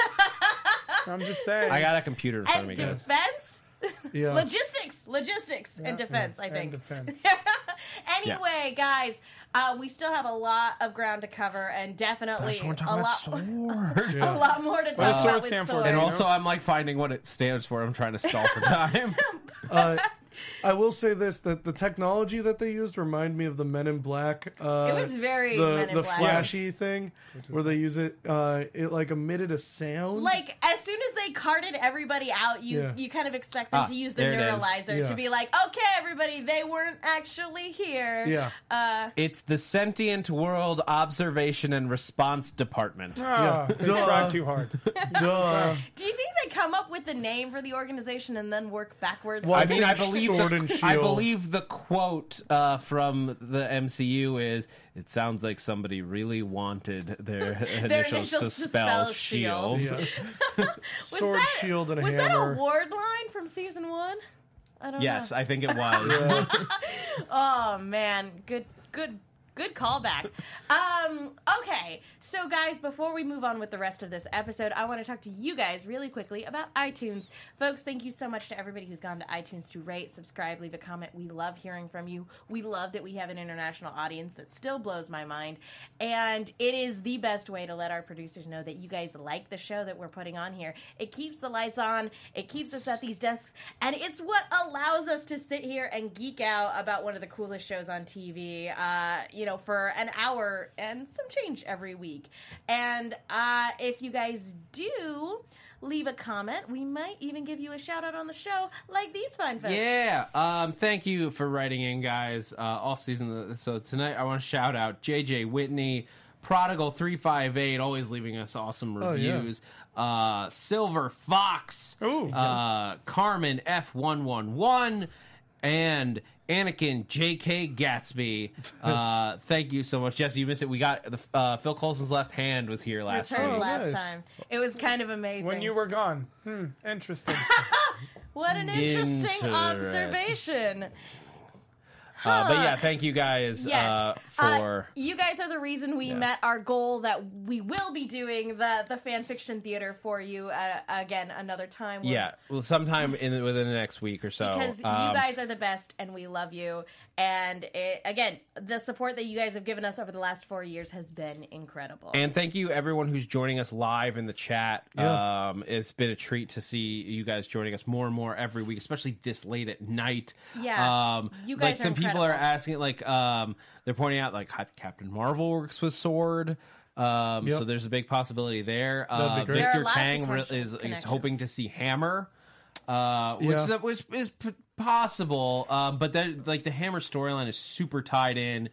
I'm just saying. I got a computer in front of And me, guys. defense, Yeah. logistics, logistics, and defense. I and think. defense. Anyway, guys, uh, we still have a lot of ground to cover, and definitely a lot, a lot more to talk does about SWORD with stand for? Sword. And You know? also, I'm like finding what it stands for. I'm trying to stall for time. Uh, I will say this: that the technology that they used remind me of the Men in Black. Uh, It was very the, Men in the Black. flashy thing where they use it. Uh, it like emitted a sound. Like as soon as they carted everybody out, you Yeah. you kind of expect them Ah, to use the there it is. neuralizer Yeah. to be like, okay, everybody, they weren't actually here. Yeah. Uh, It's the Sentient World Observation and Response Department. Ah, they Duh. tried too hard. Duh. do you think they come up with the name for the organization and then work backwards? Well, I mean, I think believe Sword the, and I Shield. believe the quote uh, from the M C U is, "It sounds like somebody really wanted their, initials, initials to to spell spell shield." shield. Yeah. Was Sword, that- shield, and a was hammer. that a ward line from season one? I don't Yes, know. I think it was. Oh man, good, good, good callback. Um, okay, so guys, before we move on with the rest of this episode, I want to talk to you guys really quickly about iTunes. Folks, thank you so much to everybody who's gone to iTunes to rate, subscribe, leave a comment. We love hearing from you. We love that we have an international audience. That still blows my mind. And it is the best way to let our producers know that you guys like the show that we're putting on here. It keeps the lights on, it keeps us at these desks, and it's what allows us to sit here and geek out about one of the coolest shows on T V, uh, you know, for an hour and some change every week. And uh, if you guys do leave a comment, we might even give you a shout out on the show, like these fine folks. Yeah. Um, thank you for writing in, guys, uh, all season. So tonight I want to shout out J J Whitney, Prodigal three five eight, always leaving us awesome Oh, yeah. reviews. uh, Silver Fox, Ooh. uh, Carmen F one one one, and Anakin J K Gatsby. Uh, thank you so much, Jesse. You missed it. We got the uh, Phil Coulson's left hand was here last Returned week. last nice. time. It was kind of amazing. When you were gone. Hmm, interesting. What an interesting Interesting. observation. Uh, but yeah, thank you guys Yes. uh, Uh, for. you guys are the reason we Yeah. met our goal that we will be doing the the fan fiction theater for you uh, again another time. We're- Yeah, well, sometime in within the next week or so. Because Um, you guys are the best and we love you. And it, again, the support that you guys have given us over the last four years has been incredible. And thank you, everyone who's joining us live in the chat. Yeah. Um, it's been a treat to see you guys joining us more and more every week, especially this late at night. Yeah, um, you like guys are some people are incredible. asking, like um, they're pointing out, like Captain Marvel works with Sword. Um, Yep. So there's a big possibility there. That'd be Uh, great. There are a Victor lot of Tang re- potential is, is connections. hoping to see Hammer. Uh, which, Yeah. is, which is p- possible, um, but that like the Hammer storyline is super tied in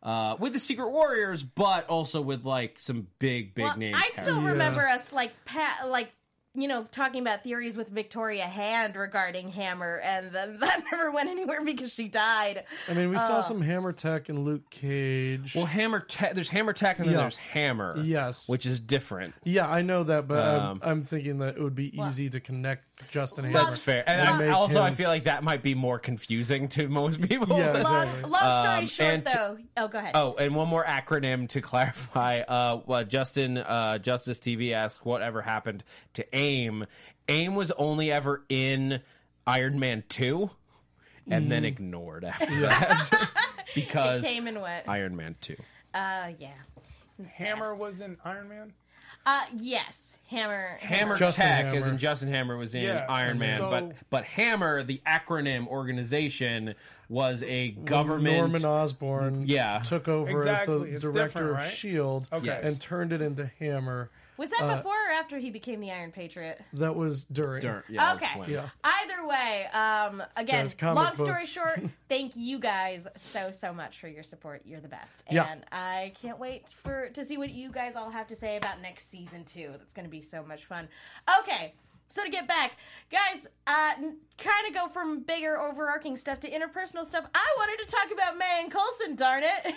uh, with the Secret Warriors, but also with like some big, big Well, names. I still Yeah. remember us like pa- like you know talking about theories with Victoria Hand regarding Hammer, and then that never went anywhere because she died. I mean, we Uh. saw some Hammer Tech and Luke Cage. Well, Hammer Tech. There's Hammer Tech, and then Yeah. there's Hammer. Yes. which is different. yeah, I know that, but Um, I'm, I'm thinking that it would be easy to connect Justin Hammer. That's fair. And and I, make also, I him- feel like that might be more confusing to most people. Yeah, than- Long, exactly. long story Um, short, and to- though. Oh, go ahead. Oh, and one more acronym to clarify. Uh, what Justin uh, Justice T V asked, whatever happened to AIM? AIM was only ever in Iron Man two, and then ignored after that because It came and went. Iron Man two. Uh, yeah. Hammer was in Iron Man. Uh, yes. Hammer. Hammer Justin Tech, Hammer. as in Justin Hammer, was in Yeah, Iron Man, so- but but Hammer, the acronym organization, was a government. Norman Osborn Yeah. took over Exactly, as it's the director different, of right? S H I E L D Okay. Yes. and turned it into Hammer. Was that Uh, before or after he became the Iron Patriot? That was during. Dur- yeah, that was Okay. when- Yeah. Either way, um, again, Guys, comic long story books. short, thank you guys so so much for your support. You're the best, and Yeah. I can't wait for to see what you guys all have to say about next season too. That's going to be so much fun. Okay. So to get back, guys, uh, kind of go from bigger overarching stuff to interpersonal stuff. I wanted to talk about May and Coulson, darn it.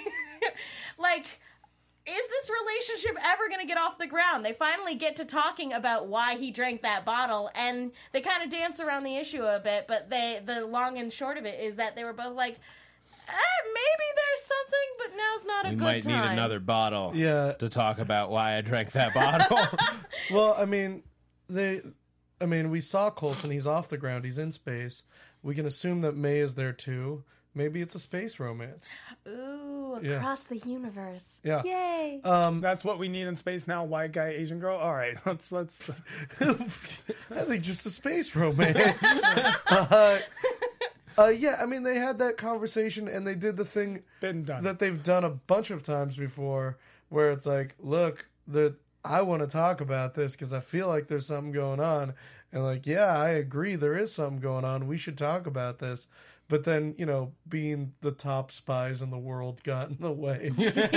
Like, is this relationship ever going to get off the ground? They finally get to talking about why he drank that bottle, and they kind of dance around the issue a bit, but they the long and short of it is that they were both like, eh, maybe there's something, but now's not a We good might time. need another bottle Yeah. to talk about why I drank that bottle. Well, I mean, they. I mean, we saw Coulson. He's off the ground. He's in space. We can assume that May is there too. Maybe it's a space romance. Ooh, Yeah. across the universe. Yeah. Yay. That's what we need in space now. White guy, Asian girl. All right, let's let's. I think just a space romance. uh, uh, yeah, I mean, they had that conversation and they did the thing Been done. that they've done a bunch of times before, where it's like, look, the I want to talk about this because I feel like there's something going on, and like, yeah, I agree, there is something going on. We should talk about this. But then, you know, being the top spies in the world got in the way.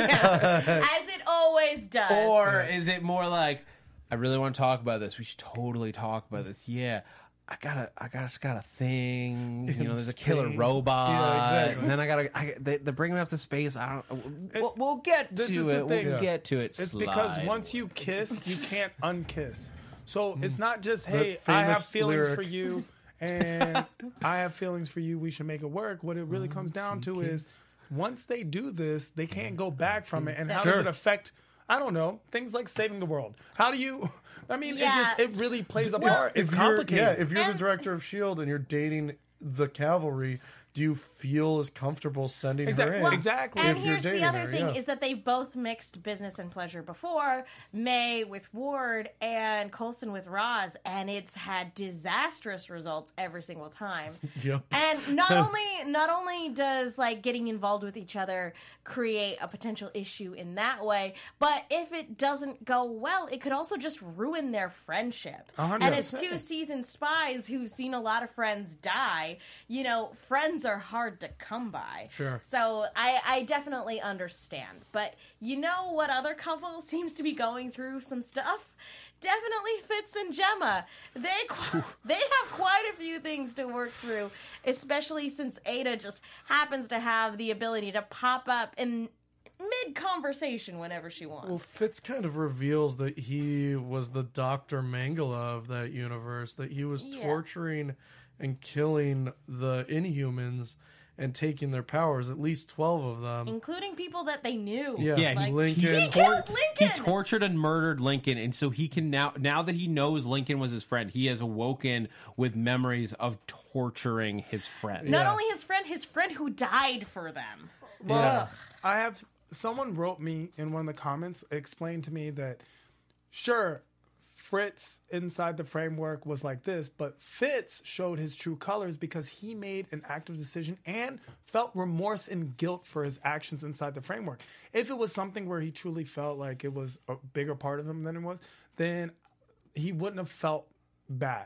As it always does. Or is it more like, I really want to talk about this. We should totally talk about this. Yeah. I gotta, I gotta, got a thing. You know, there's a killer Spain. robot. Yeah, exactly. And then I gotta, I, they, they're bringing me up to space. I don't. We'll, we'll get This to is it. the thing. We'll Yeah. get to it. It's because Slide. once you kiss, you can't unkiss. So it's not just, hey, That I have famous feelings lyric. for you, and I have feelings for you. We should make it work. What it really comes down to is, once they do this, they can't go back from it. And how does Sure. it affect? I don't know, things like saving the world. How do you? I mean, Yeah. it just it really plays a Well, part. It's If you're- complicated. Yeah, if you're the And- director of S H I E L D and you're dating the cavalry, do you feel as comfortable sending Exactly. her in? Well, exactly. And if you're here's the dating other her, thing yeah. is that they've both mixed business and pleasure before. May with Ward and Coulson with Roz, and it's had disastrous results every single time. Yep. And not only not only does like getting involved with each other create a potential issue in that way, but if it doesn't go well, it could also just ruin their friendship. A hundred And as percent. two seasoned spies who've seen a lot of friends die, you know, friends are hard to come by. Sure. So I, I definitely understand. But you know what other couple seems to be going through some stuff? Definitely Fitz and Gemma. They qu- they have quite a few things to work through, especially since Ada just happens to have the ability to pop up in mid conversation whenever she wants. Well, Fitz kind of reveals that he was the Doctor Mangala of that universe, that he was Yeah. torturing and killing the Inhumans and taking their powers, at least twelve of them. Including people that they knew. Yeah, Yeah, Like, Lincoln. He He killed He Lincoln! tortured and murdered Lincoln, and so he can now, now that he knows Lincoln was his friend, he has awoken with memories of torturing his friend. Not Yeah. only his friend, his friend who died for them. Yeah. I have someone wrote me in one of the comments, explained to me that sure, Fritz inside the framework was like this, but Fitz showed his true colors because he made an active decision and felt remorse and guilt for his actions inside the framework. If it was something where he truly felt like it was a bigger part of him than it was, then he wouldn't have felt bad.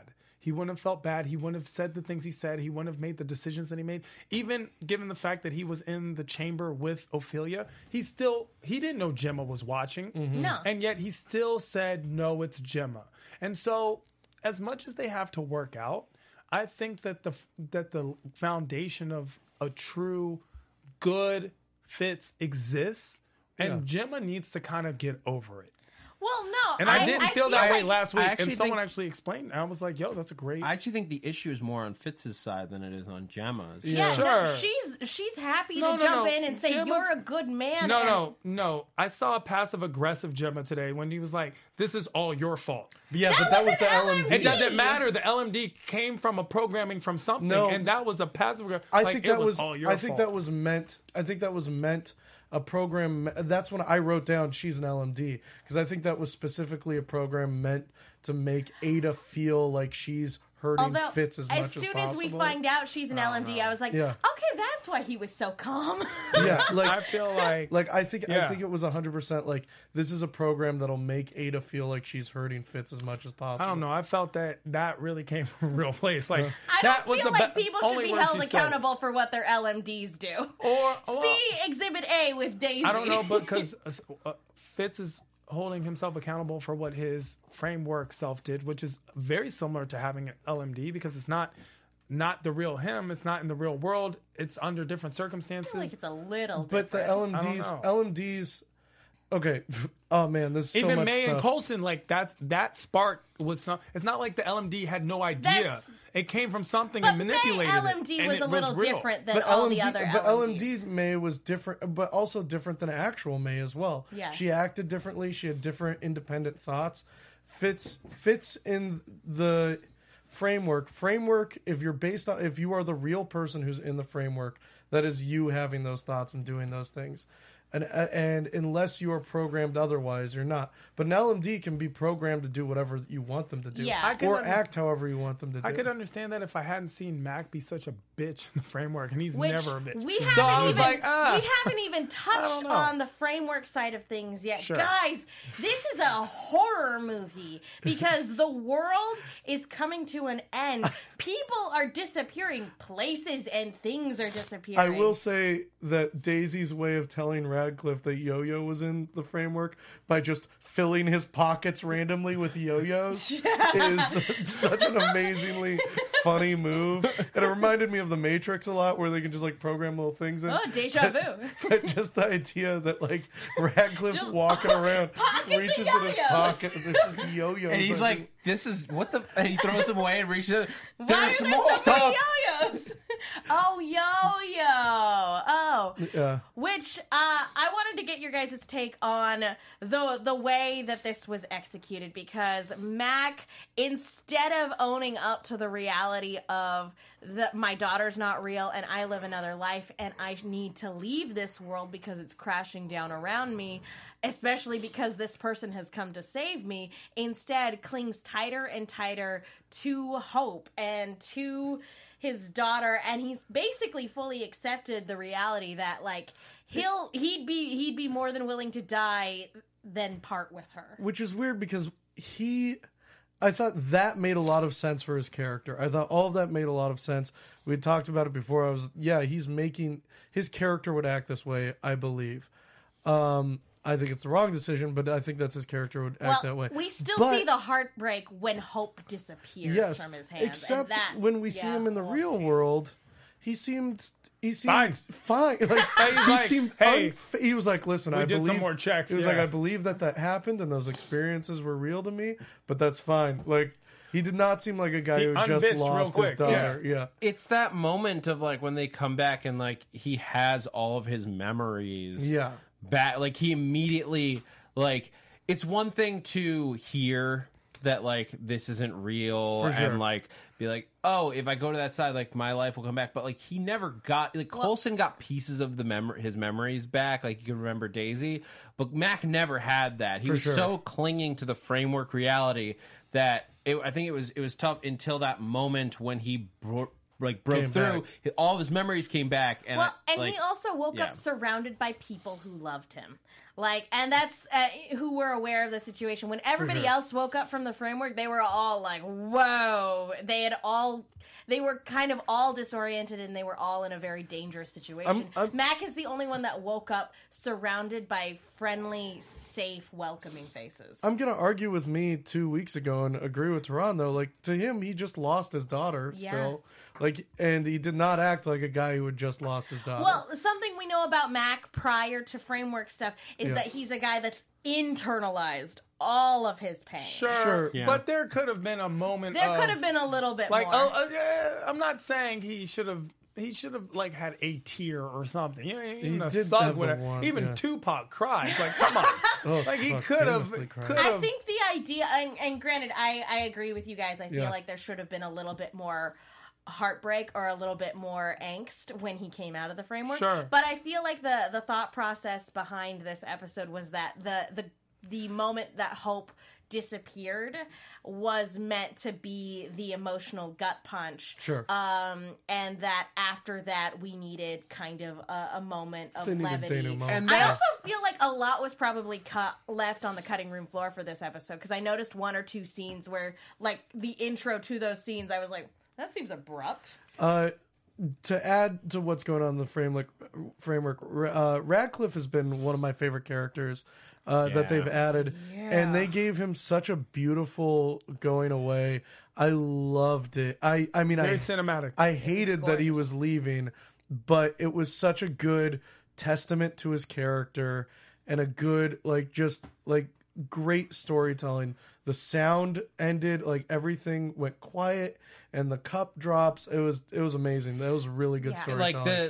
He wouldn't have felt bad. He wouldn't have said the things he said. He wouldn't have made the decisions that he made. Even given the fact that he was in the chamber with Ophelia, he still, he didn't know Gemma was watching. No. And yet he still said, no, it's Gemma. And so as much as they have to work out, I think that the that the foundation of a true good Fitz exists, and Yeah. Gemma needs to kind of get over it. Well, no. And I, didn't feel that way like- last I week, actually and someone think- actually explained. And I was like, "Yo, that's a great." I actually think the issue is more on Fitz's side than it is on Gemma's. Yeah, Sure. no, she's she's happy No, to no, jump no. in and say Gemma's- you're a good man. no, and- no, no. I saw a passive aggressive Gemma today when he was like, "This is all your fault." Yeah, That but that was was the an L M L M D. It doesn't matter. The L M D came from a programming from something, No. and that was a passive aggressive. I like, think it that was, was. all your I think fault. that was meant. I think that was meant a program. That's when I wrote down she's an L M D because I think that was specifically a program meant to make Ada feel like she's hurting Although, Fitz as, as much soon as as we possible. find out she's an L M D, I was like, Yeah. okay, that's why he was so calm. yeah, like I feel like Like I think I Yeah. think it was hundred percent like this is a program that'll make Ada feel like she's hurting Fitz as much as possible. I don't know. I felt that that really came from a real place. Like I that don't was feel the like be- people should only be word held she said. accountable for what their L M Ds do. Or well, See Exhibit A with Daisy. I don't know, because uh, Fitz is holding himself accountable for what his framework self did, which is very similar to having an L M D because it's not not the real him. It's not in the real world. It's under different I circumstances. feel like it's a little But the different. L M I don't Ds, know. L M Ds. Okay. Oh man, there's so Even much May stuff. and Coulson, like that that spark was some. It's not like the L M D had no idea. That's- it came from something but and manipulated May L M D it, and was it a little real. different than But all L M D, the other but L L M M Ds. D May was different, but also different than actual May as well. Yeah. She acted differently. She had different independent thoughts. Fits fits in the framework. Framework. If you're based on, if you are the real person who's in the framework, that is you having those thoughts and doing those things. And, and unless you are programmed otherwise, you're not. But an L M D can be programmed to do whatever you want them to do, Yeah. I can or underst- act however you want them to do. I could understand that if I hadn't seen Mac be such a bitch in the framework, and he's Which never a bitch. we haven't so I was even like, ah. we haven't even touched know. on the framework side of things yet. Sure. Guys, this is a horror movie because the world is coming to an end. People are disappearing, places and things are disappearing. I will say that Daisy's way of telling Radcliffe that Yo-Yo was in the framework by just filling his pockets randomly with yo-yos is such an amazingly funny move. And it reminded me of The Matrix a lot, where they can just like program little things in. Oh, deja vu. But just the idea that like Radcliffe's Just walking around, pockets of reaches in his yo-yos. pocket, and there's just yo-yos. And he's under- like, "This is what the," and he throws them away and reaches. in, Why There's are there more so stuff. many yo-yos? Oh, yo-yo. Oh. yeah. Which uh, I wanted to get your guys' take on the the way that this was executed, because Mac, instead of owning up to the reality of that my daughter's not real and I live another life and I need to leave this world because it's crashing down around me, especially because this person has come to save me, instead clings tighter and tighter to hope and to his daughter, and he's basically fully accepted the reality that like he'll he'd be he'd be more than willing to die than part with her. Which is weird because he, I thought that made a lot of sense for his character. I thought all of that made a lot of sense. We had talked about it before. I was, yeah, he's making, his character would act this way, I believe. Um, I think it's the wrong decision, but I think that's his character would act Well, that way. we still But- see the heartbreak when hope disappears yes, from his hands. and except that, when we see yeah, him in the well, real world, he seemed he seemed Fine. fine. Like, He's he like, seemed "Hey, unf- he was like, listen, we I did some believe more checks, He was like, yeah. I believe that that happened and those experiences were real to me, but that's fine. Like, he did not seem like a guy He who just unbitched real lost his quick, daughter. Yeah. It's that moment of like when they come back and like he has all of his memories. Yeah. Back, like he immediately like it's one thing to hear that like this isn't real For sure. and like be like, oh, if I go to that side, like my life will come back. But like he never got like Coulson got pieces of the mem- his memories back. Like you can remember Daisy, but Mac never had that. He For was sure. so clinging to the framework reality that it, I think it was it was tough until that moment when he bro- like broke Came through. back. All of his memories came back, and Well, I, and like, he also woke yeah. up surrounded by people who loved him. Like, and that's uh, who were aware of the situation. When everybody sure. else woke up from the framework, they were all like, whoa. They had all, they were kind of all disoriented and they were all in a very dangerous situation. I'm- I'm- Mac is the only one that woke up surrounded by friendly, safe, welcoming faces. I'm gonna argue with me two weeks ago and agree with Ron though. Like to him, he just lost his daughter Yeah. still. Like, and he did not act like a guy who had just lost his daughter. Well, something we know about Mac prior to framework stuff is Yeah. that he's a guy that's internalized all of his pain. Sure, Sure. Yeah. but there could have been a moment. There of, could have been a little bit like, more. oh, uh, yeah, I'm not saying he should have. He should have like had a tear or something. Yeah, even a did thug have would the have. one, Even yeah. Tupac cried. Like, come on. Oh, like he fuck, could have. famously cried. Could I have. think the idea, and, and granted, I, I agree with you guys. I feel Yeah. like there should have been a little bit more heartbreak or a little bit more angst when he came out of the framework. Sure. But I feel like the the thought process behind this episode was that the the the moment that Hope disappeared was meant to be the emotional gut punch. Sure. Um, and that after that we needed kind of a, a moment of They needed levity. denouement. And I that- also feel like a lot was probably cut left on the cutting room floor for this episode because I noticed one or two scenes where, like, the intro to those scenes, I was like, that seems abrupt. Uh, to add to what's going on in the framework, framework, uh, Radcliffe has been one of my favorite characters uh, that Yeah. they've added, and they gave him such a beautiful going away. I loved it. I, I mean, Very I cinematic. I hated that he gorgeous. was leaving, but it was such a good testament to his character and a good, like, just like great storytelling. The sound ended, like everything went quiet, and the cup drops. It was it was amazing. That was really good Yeah. storytelling. like the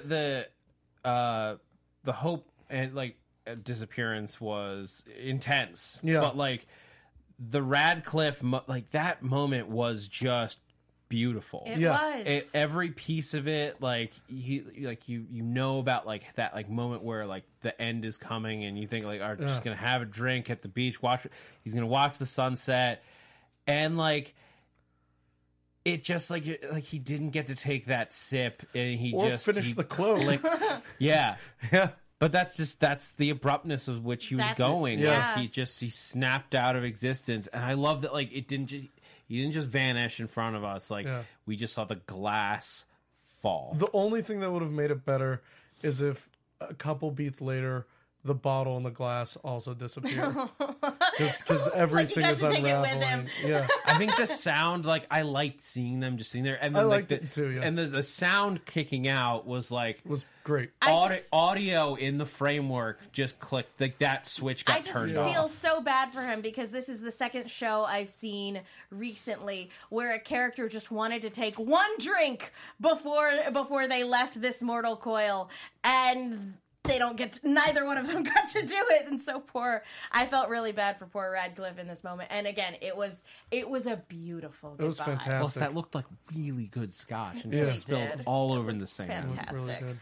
the uh the Hope and like uh, disappearance was intense. Yeah. But like the Radcliffe, mo- like that moment was just beautiful. It Yeah. was. It, every piece of it, like you, like you, you know about like that, like moment where like the end is coming, and you think like, are just Yeah. gonna have a drink at the beach, watch. He's gonna watch the sunset, and like it just like it- like he didn't get to take that sip, and he or just finish he the quote. clicked. Yeah. Yeah. But that's just that's the abruptness of which he was That's- going. yeah. Like he just he snapped out of existence, and I love that. Like it didn't just he didn't just vanish in front of us. Like Yeah. we just saw the glass fall. The only thing that would have made it better is if a couple beats later, the bottle and the glass also disappear. Because everything got is to take it with unraveling. him. Yeah. I think the sound, like I liked seeing them just sitting there, and then I like, liked the, it too, yeah. And the, the sound kicking out was like It was great. I audi- just- audio in the framework just clicked. Like that switch got I just turned feel off. so bad for him because this is the second show I've seen recently where a character just wanted to take one drink before before they left this mortal coil, and they don't get to, neither one of them got to do it, and so poor. I felt really bad for poor Radcliffe in this moment. And again, it was it was a beautiful goodbye. It was fantastic. Plus, that looked like really good scotch, and Yeah. just It spilled did. all over in the sand. Fantastic. Really good.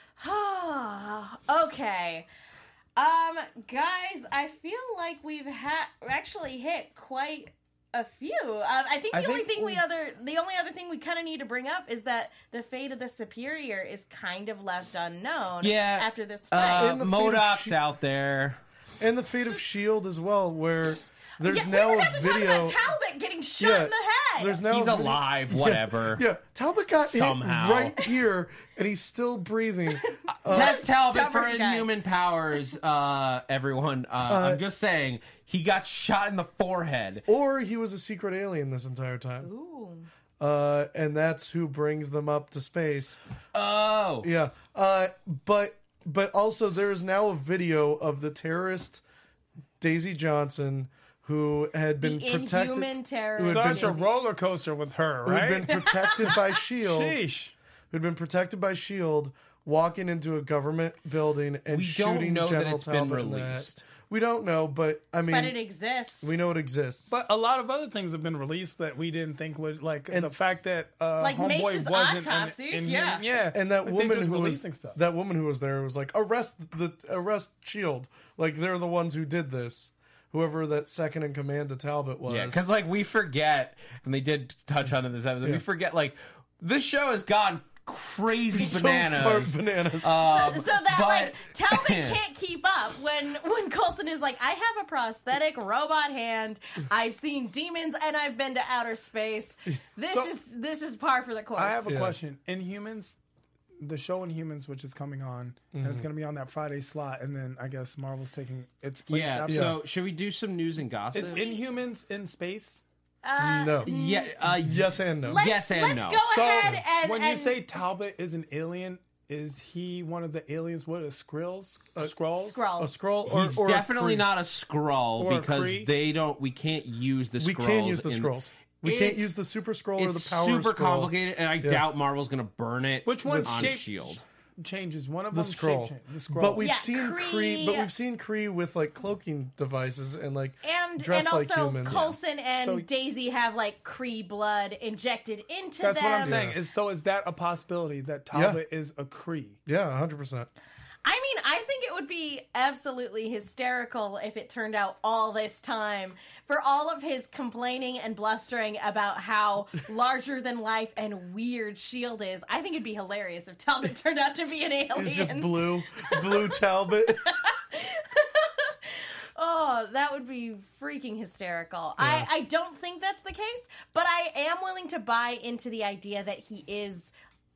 Okay. Um, guys, I feel like we've had actually hit quite a few. Um, I think the I only think thing we we- other the only other thing we kind of need to bring up is that the fate of the Superior is kind of left unknown. Yeah. After this fight. Uh, And the fate of Modoc's She- out there. And the fate of S H I E L D as well, where there's yeah, now we a forgot to talk video. about Talbot getting shot Yeah, in the head. There's now He's a video- alive, whatever. Yeah, Talbot got Somehow. hit right here, and he's still breathing. Tess Talbot for stubborn guy. Inhuman Powers, uh, everyone. Uh, I'm just saying, he got shot in the forehead. Or he was a secret alien this entire time. Ooh. Uh, and that's who brings them up to space. Oh. Yeah. Uh, but but also there is now a video of the terrorist Daisy Johnson who had been The protected. Inhuman terrorist. who had Such a been, roller coaster with her, who had right? been protected by S H I E L D. Sheesh. Who'd been protected by S H I E L D, walking into a government building and We don't shooting know that General it's been Talbot in the head. released. We don't know, but I mean, But it exists. we know it exists. But a lot of other things have been released that we didn't think would, like And- the fact that uh, Like Homeboy Mace's wasn't autopsy, in, in yeah. yeah, and that Like, they woman just who was releasing stuff. that woman who was there was like, arrest the arrest S H I E L D. Like they're the ones who did this. Whoever that second in command to Talbot was. Yeah, because like we forget, and they did touch on it in this episode. We forget like this show has gone crazy So bananas. far bananas. Um, So that but- like Talbot can't keep up when when Coulson is like, I have a prosthetic robot hand. I've seen demons and I've been to outer space. This So- is this is par for the course. I have a Yeah. question. Inhumans, the show Inhumans, which is coming on, and it's going to be on that Friday slot, and then I guess Marvel's taking its place yeah. after. So should we do some news and gossip? Is Inhumans in space? no. yeah. Uh, Yes and no. let's, yes and let's no. go So ahead and when you and- say Talbot is an alien, is he one of the aliens? What is Skrills? Uh, Skrulls? Skrull. A scroll or, He's or a definitely Kree. not a Skrull Or a because Kree. they don't. We can't use the. We Skrulls can use the in- scrolls. We can't It's- use the super scroll or the It's power super scroll. complicated, and I doubt Marvel's going to burn it. Which one's on shape- Shield? Changes. One of The them scroll. shape change. The scroll. But we've Yeah, seen Kree- Kree, but we've seen Kree with like cloaking devices and like and dressed and like also humans. Coulson and So- Daisy have like Kree blood injected into That's them. what I'm saying. Is so is that a possibility that Talbot is a Kree? Yeah, one hundred percent. I mean, I think it would be absolutely hysterical if it turned out all this time for all of his complaining and blustering about how larger than life and weird Shield is. I think it'd be hilarious if Talbot turned out to be an alien. It's just blue, blue Talbot. Oh, that would be freaking hysterical. I, I don't think that's the case, but I am willing to buy into the idea that he is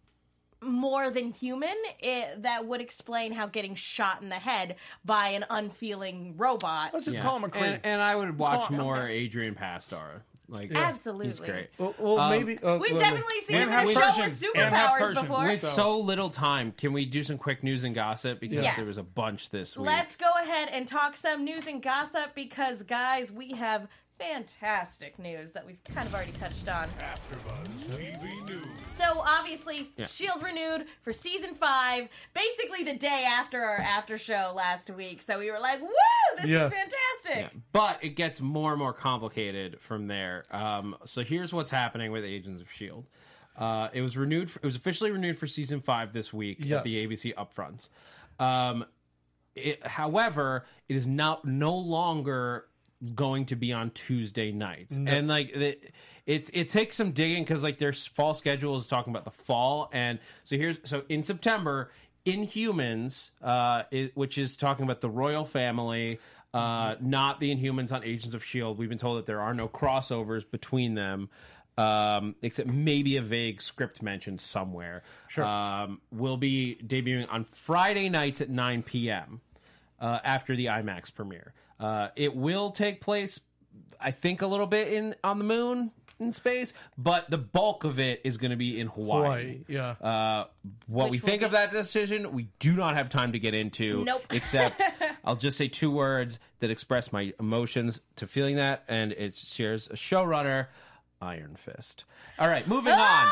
more than human. It, that would explain how getting shot in the head by an unfeeling robot. Let's just Yeah. call him a Kree. And, and I would watch Call him- more Adrian Pastar. Like Absolutely. he's great. Well, well Um, maybe uh, We've well, definitely seen And him in a have show Persian. with And have superpowers Persian. before. With So- so little time, can we do some quick news and gossip? Because Yes. there was a bunch this week. Let's go ahead and talk some news and gossip because, guys, we have fantastic news that we've kind of already touched on. AfterBuzz T V News. So, obviously, Yeah. Shield renewed for season five, basically the day after our after show last week. So we were like, woo, this Yeah. is fantastic. Yeah. But it gets more and more complicated from there. Um, so here's what's happening with Agents of Shield. Uh, it was renewed. For, it was officially renewed for season five this week Yes. at the A B C upfronts. Um, it, however, it is now no longer going to be on Tuesday nights, and like it, it's it takes some digging because like their fall schedule is talking about the fall, and so here's so in September, Inhumans, uh, it, which is talking about the royal family. Uh, not the Inhumans on Agents of Shield. We've been told that there are no crossovers between them, um, except maybe a vague script mentioned somewhere. Sure. Um, will be debuting on Friday nights at nine p.m. Uh, after the IMAX premiere. Uh, it will take place, I think, a little bit in on the moon in space, but the bulk of it is going to be in Hawaii. Hawaii, yeah. Uh, what Which we will think be- of that decision, we do not have time to get into. Nope. Except, I'll just say two words that express my emotions to feeling that, and it shares a showrunner, Iron Fist. All right, moving on.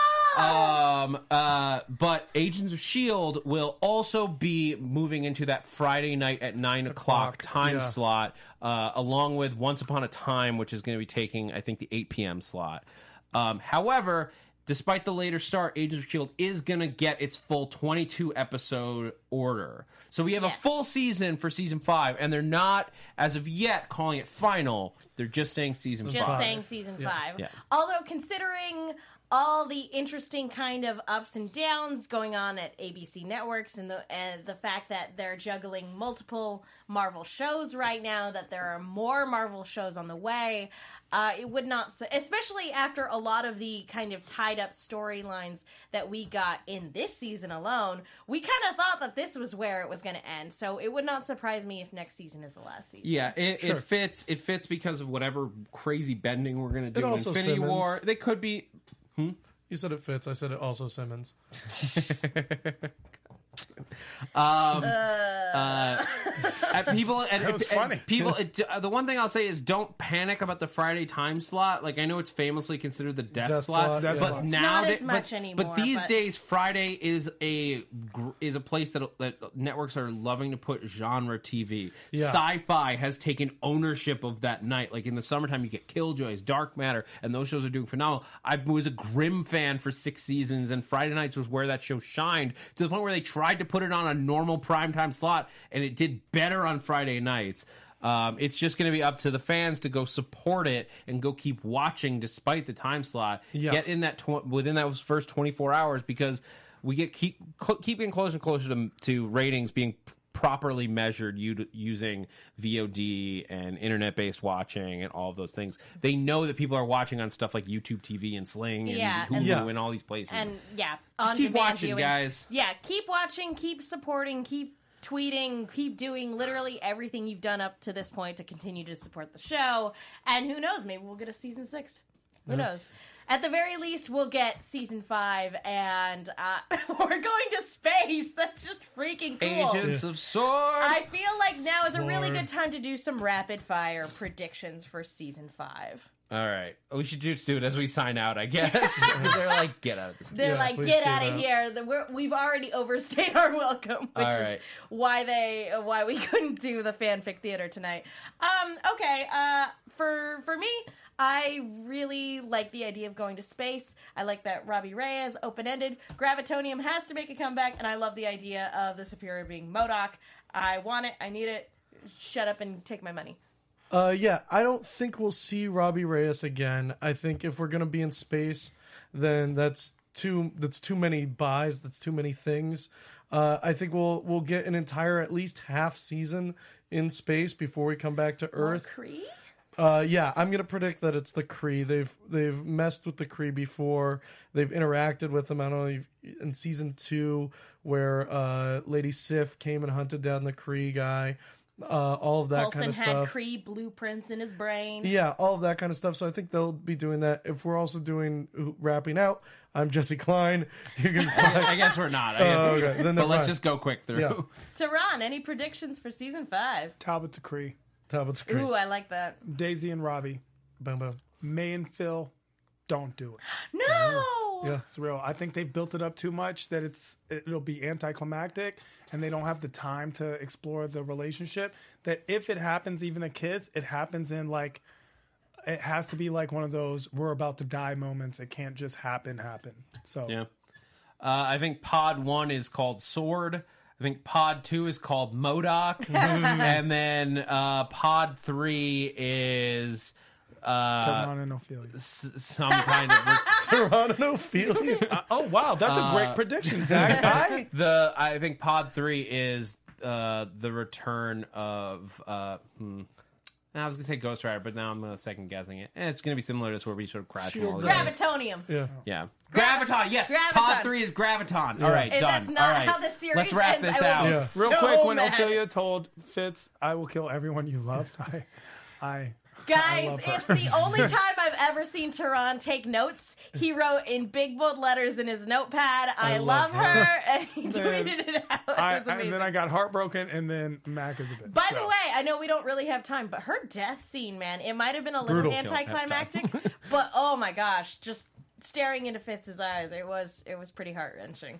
Um, uh, but Agents of Shield will also be moving into that Friday night at nine o'clock time yeah. slot, uh, along with Once Upon a Time, which is going to be taking, I think, the eight p.m. slot. Um, however, despite the later start, Agents of Shield is going to get its full twenty-two episode order. So we have Yes. a full season for season five, and they're not, as of yet, calling it final. They're just saying season Just five. saying season five. Yeah. Although, considering all the interesting kind of ups and downs going on at A B C Networks and the and the fact that they're juggling multiple Marvel shows right now, that there are more Marvel shows on the way, uh, it would not, su- especially after a lot of the kind of tied up storylines that we got in this season alone, we kind of thought that this was where it was going to end. So it would not surprise me if next season is the last season. Yeah, it, Sure. it fits. It fits because of whatever crazy bending we're going to do in also Infinity Simmons. War. They could be. You said it fits. I said it also Simmons. Um, uh, uh, people, and, That was and funny. people. It, uh, the one thing I'll say is, don't panic about the Friday time slot. Like I know it's famously considered the death, Death slot, slot, Death but slot. It's now not as much but, anymore, But these but- days, Friday is a gr- is a place that that networks are loving to put genre T V. Yeah. Sci-fi has taken ownership of that night. Like in the summertime, you get Killjoys, Dark Matter, and those shows are doing phenomenal. I was a Grimm fan for six seasons, and Friday nights was where that show shined to the point where they tried to put it on a normal primetime slot, and it did better on Friday nights. Um, it's just going to be up to the fans to go support it and go keep watching despite the time slot. Yeah. Get in that tw- within those first twenty-four hours because we get keep cl- keep getting closer and closer to, to ratings being p- properly measured u- using V O D and internet-based watching and all of those things. They know that people are watching on stuff like YouTube T V and Sling and Yeah, Hulu and- Yeah. and all these places. And yeah, Just on keep demand watching, viewing. guys. Yeah, keep watching, keep supporting, keep tweeting, keep doing literally everything you've done up to this point to continue to support the show. And who knows, maybe we'll get a season six. Who knows? At the very least, we'll get season five, and uh, we're going to space. That's just freaking cool. Agents of Sword. I feel like now is a really Sword. good time to do some rapid fire predictions for season five. All right, we should just do it as we sign out, I guess. They're like, get out of this. They're Yeah, like, please get do out of that. here. The- we're, we've already overstayed our welcome, which All is right. why they why we couldn't do the fanfic theater tonight. Um, okay, uh, for for me, I really like the idea of going to space. I like that Robbie Reyes open ended. Gravitonium has to make a comeback, and I love the idea of the Superior being MODOK. I want it. I need it. Shut up and take my money. Uh, yeah, I don't think we'll see Robbie Reyes again. I think if we're gonna be in space, then that's too that's too many buys. That's too many things. Uh, I think we'll we'll get an entire at least half season in space before we come back to Or Earth. Kree? Uh, yeah, I'm gonna predict that it's the Kree. They've they've messed with the Kree before. They've interacted with them. I don't know in season two where uh, Lady Sif came and hunted down the Kree guy. Uh, all of that Coulson kind of had stuff. Kree blueprints in his brain. Yeah, all of that kind of stuff. So I think they'll be doing that. If we're also doing uh, wrapping out, I'm Jesse Klein. You can find. I guess we're not. I guess. Oh, okay. Then but never let's mind. just go quick through. Yeah. Tehran, any predictions for season five? Talbot to Cree, Talbot's Ooh, great. I like that. Daisy and Robbie, Boom, boom. May and Phil, don't do it. No! Yeah. It's real. I think they've built it up too much that it's it'll be anticlimactic, and they don't have the time to explore the relationship. That if it happens, even a kiss, it happens in like it has to be like one of those we're about to die moments. It can't just happen, happen. So Yeah. Uh, I think Pod one is called Sword. I think Pod two is called MODOK. And then uh, Pod three is uh, Tehran and Ophelia. s- some kind of... Toronto Ophelia. Uh, oh wow, that's a great prediction, Zach. I, the I think Pod three is uh, the return of... Uh, hmm. I was going to say Ghost Rider, but now I'm going to second guessing it. And it's going to be similar to this where we sort of crash from all the things. Gravitonium. Yeah. Yeah. Graviton, yes. Graviton. Pod three is Graviton. All right, If done. that's not All right. how the series Let's wrap ends, this I out. will be Yeah. real so quick, when mad. Ophelia told Fitz, "I will kill everyone you loved," I, I Guys, love her. it's the only time I've ever seen Tehran take notes. He wrote in big bold letters in his notepad, I, love, love her, her. and he tweeted it out. It I, was I- amazing. and then I got heartbroken, and then Mac is a bitch. By So. the way, I know we don't really have time, but her death scene, man, it might have been a little Brutal. anticlimactic, but oh my gosh, just staring into Fitz's eyes, it was it was pretty heart wrenching.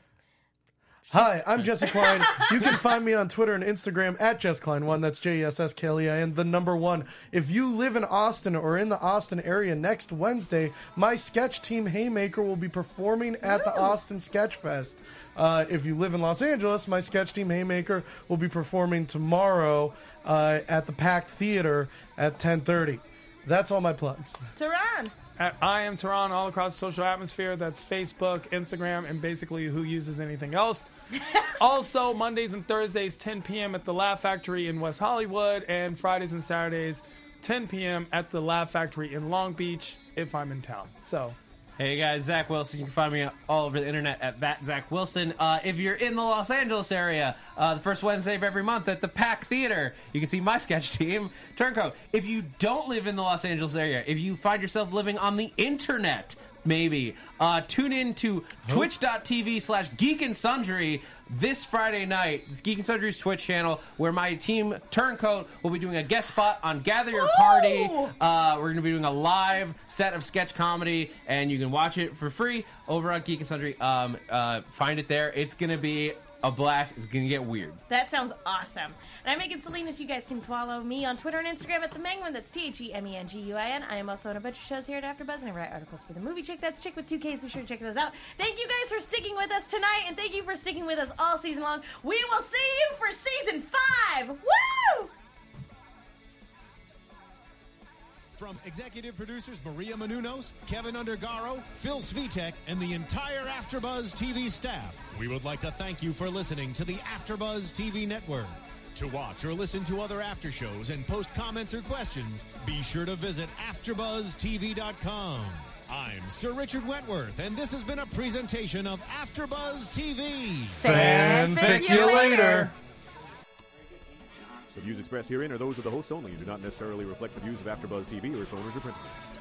Hi, I'm Jesse Klein. You can find me on Twitter and Instagram at Jess Klein one. That's J E S S K L E I N, the number one. If you live in Austin or in the Austin area next Wednesday, my sketch team Haymaker will be performing at the Austin Sketch Fest. Uh, if you live in Los Angeles, my sketch team Haymaker will be performing tomorrow uh, at the Pack Theater at ten thirty. That's all my plugs. Tehran, At I am Tehran all across the social atmosphere. That's Facebook, Instagram, and basically who uses anything else. Also, Mondays and Thursdays, ten p.m. at the Laugh Factory in West Hollywood, and Fridays and Saturdays, ten p.m. at the Laugh Factory in Long Beach if I'm in town. So, Hey guys, Zach Wilson. You can find me all over the internet at that Zach Wilson. Uh, if you're in the Los Angeles area, uh, the first Wednesday of every month at the Pack Theater, you can see my sketch team, Turncoat. If you don't live in the Los Angeles area, if you find yourself living on the internet, maybe, uh, tune in to twitch.tv slash Geek and Sundry this Friday night. It's Geek and Sundry's Twitch channel, where my team, Turncoat, will be doing a guest spot on Gather Your Party. Uh, we're going to be doing a live set of sketch comedy, and you can watch it for free over on Geek and Sundry. Um, uh, find it there. It's going to be a blast. It's going to get weird. that sounds awesome. And I'm Megan Salinas. You guys can follow me on Twitter and Instagram at the Menguin. That's T H E M E N G U I N. I am also on a bunch of shows here at AfterBuzz, and I write articles for the Movie Chick. That's Chick with two Ks. Be sure to check those out. Thank you guys for sticking with us tonight, and thank you for sticking with us all season long. We will see you for season five. Woo! From executive producers Maria Menounos, Kevin Undergaro, Phil Svitek, and the entire AfterBuzz T V staff, we would like to thank you for listening to the AfterBuzz T V network. To watch or listen to other after shows and post comments or questions, be sure to visit after buzz T V dot com. I'm Sir Richard Wentworth, and this has been a presentation of AfterBuzz T V. Fanfic you later. The views expressed herein are those of the hosts only and do not necessarily reflect the views of AfterBuzz T V or its owners or principals.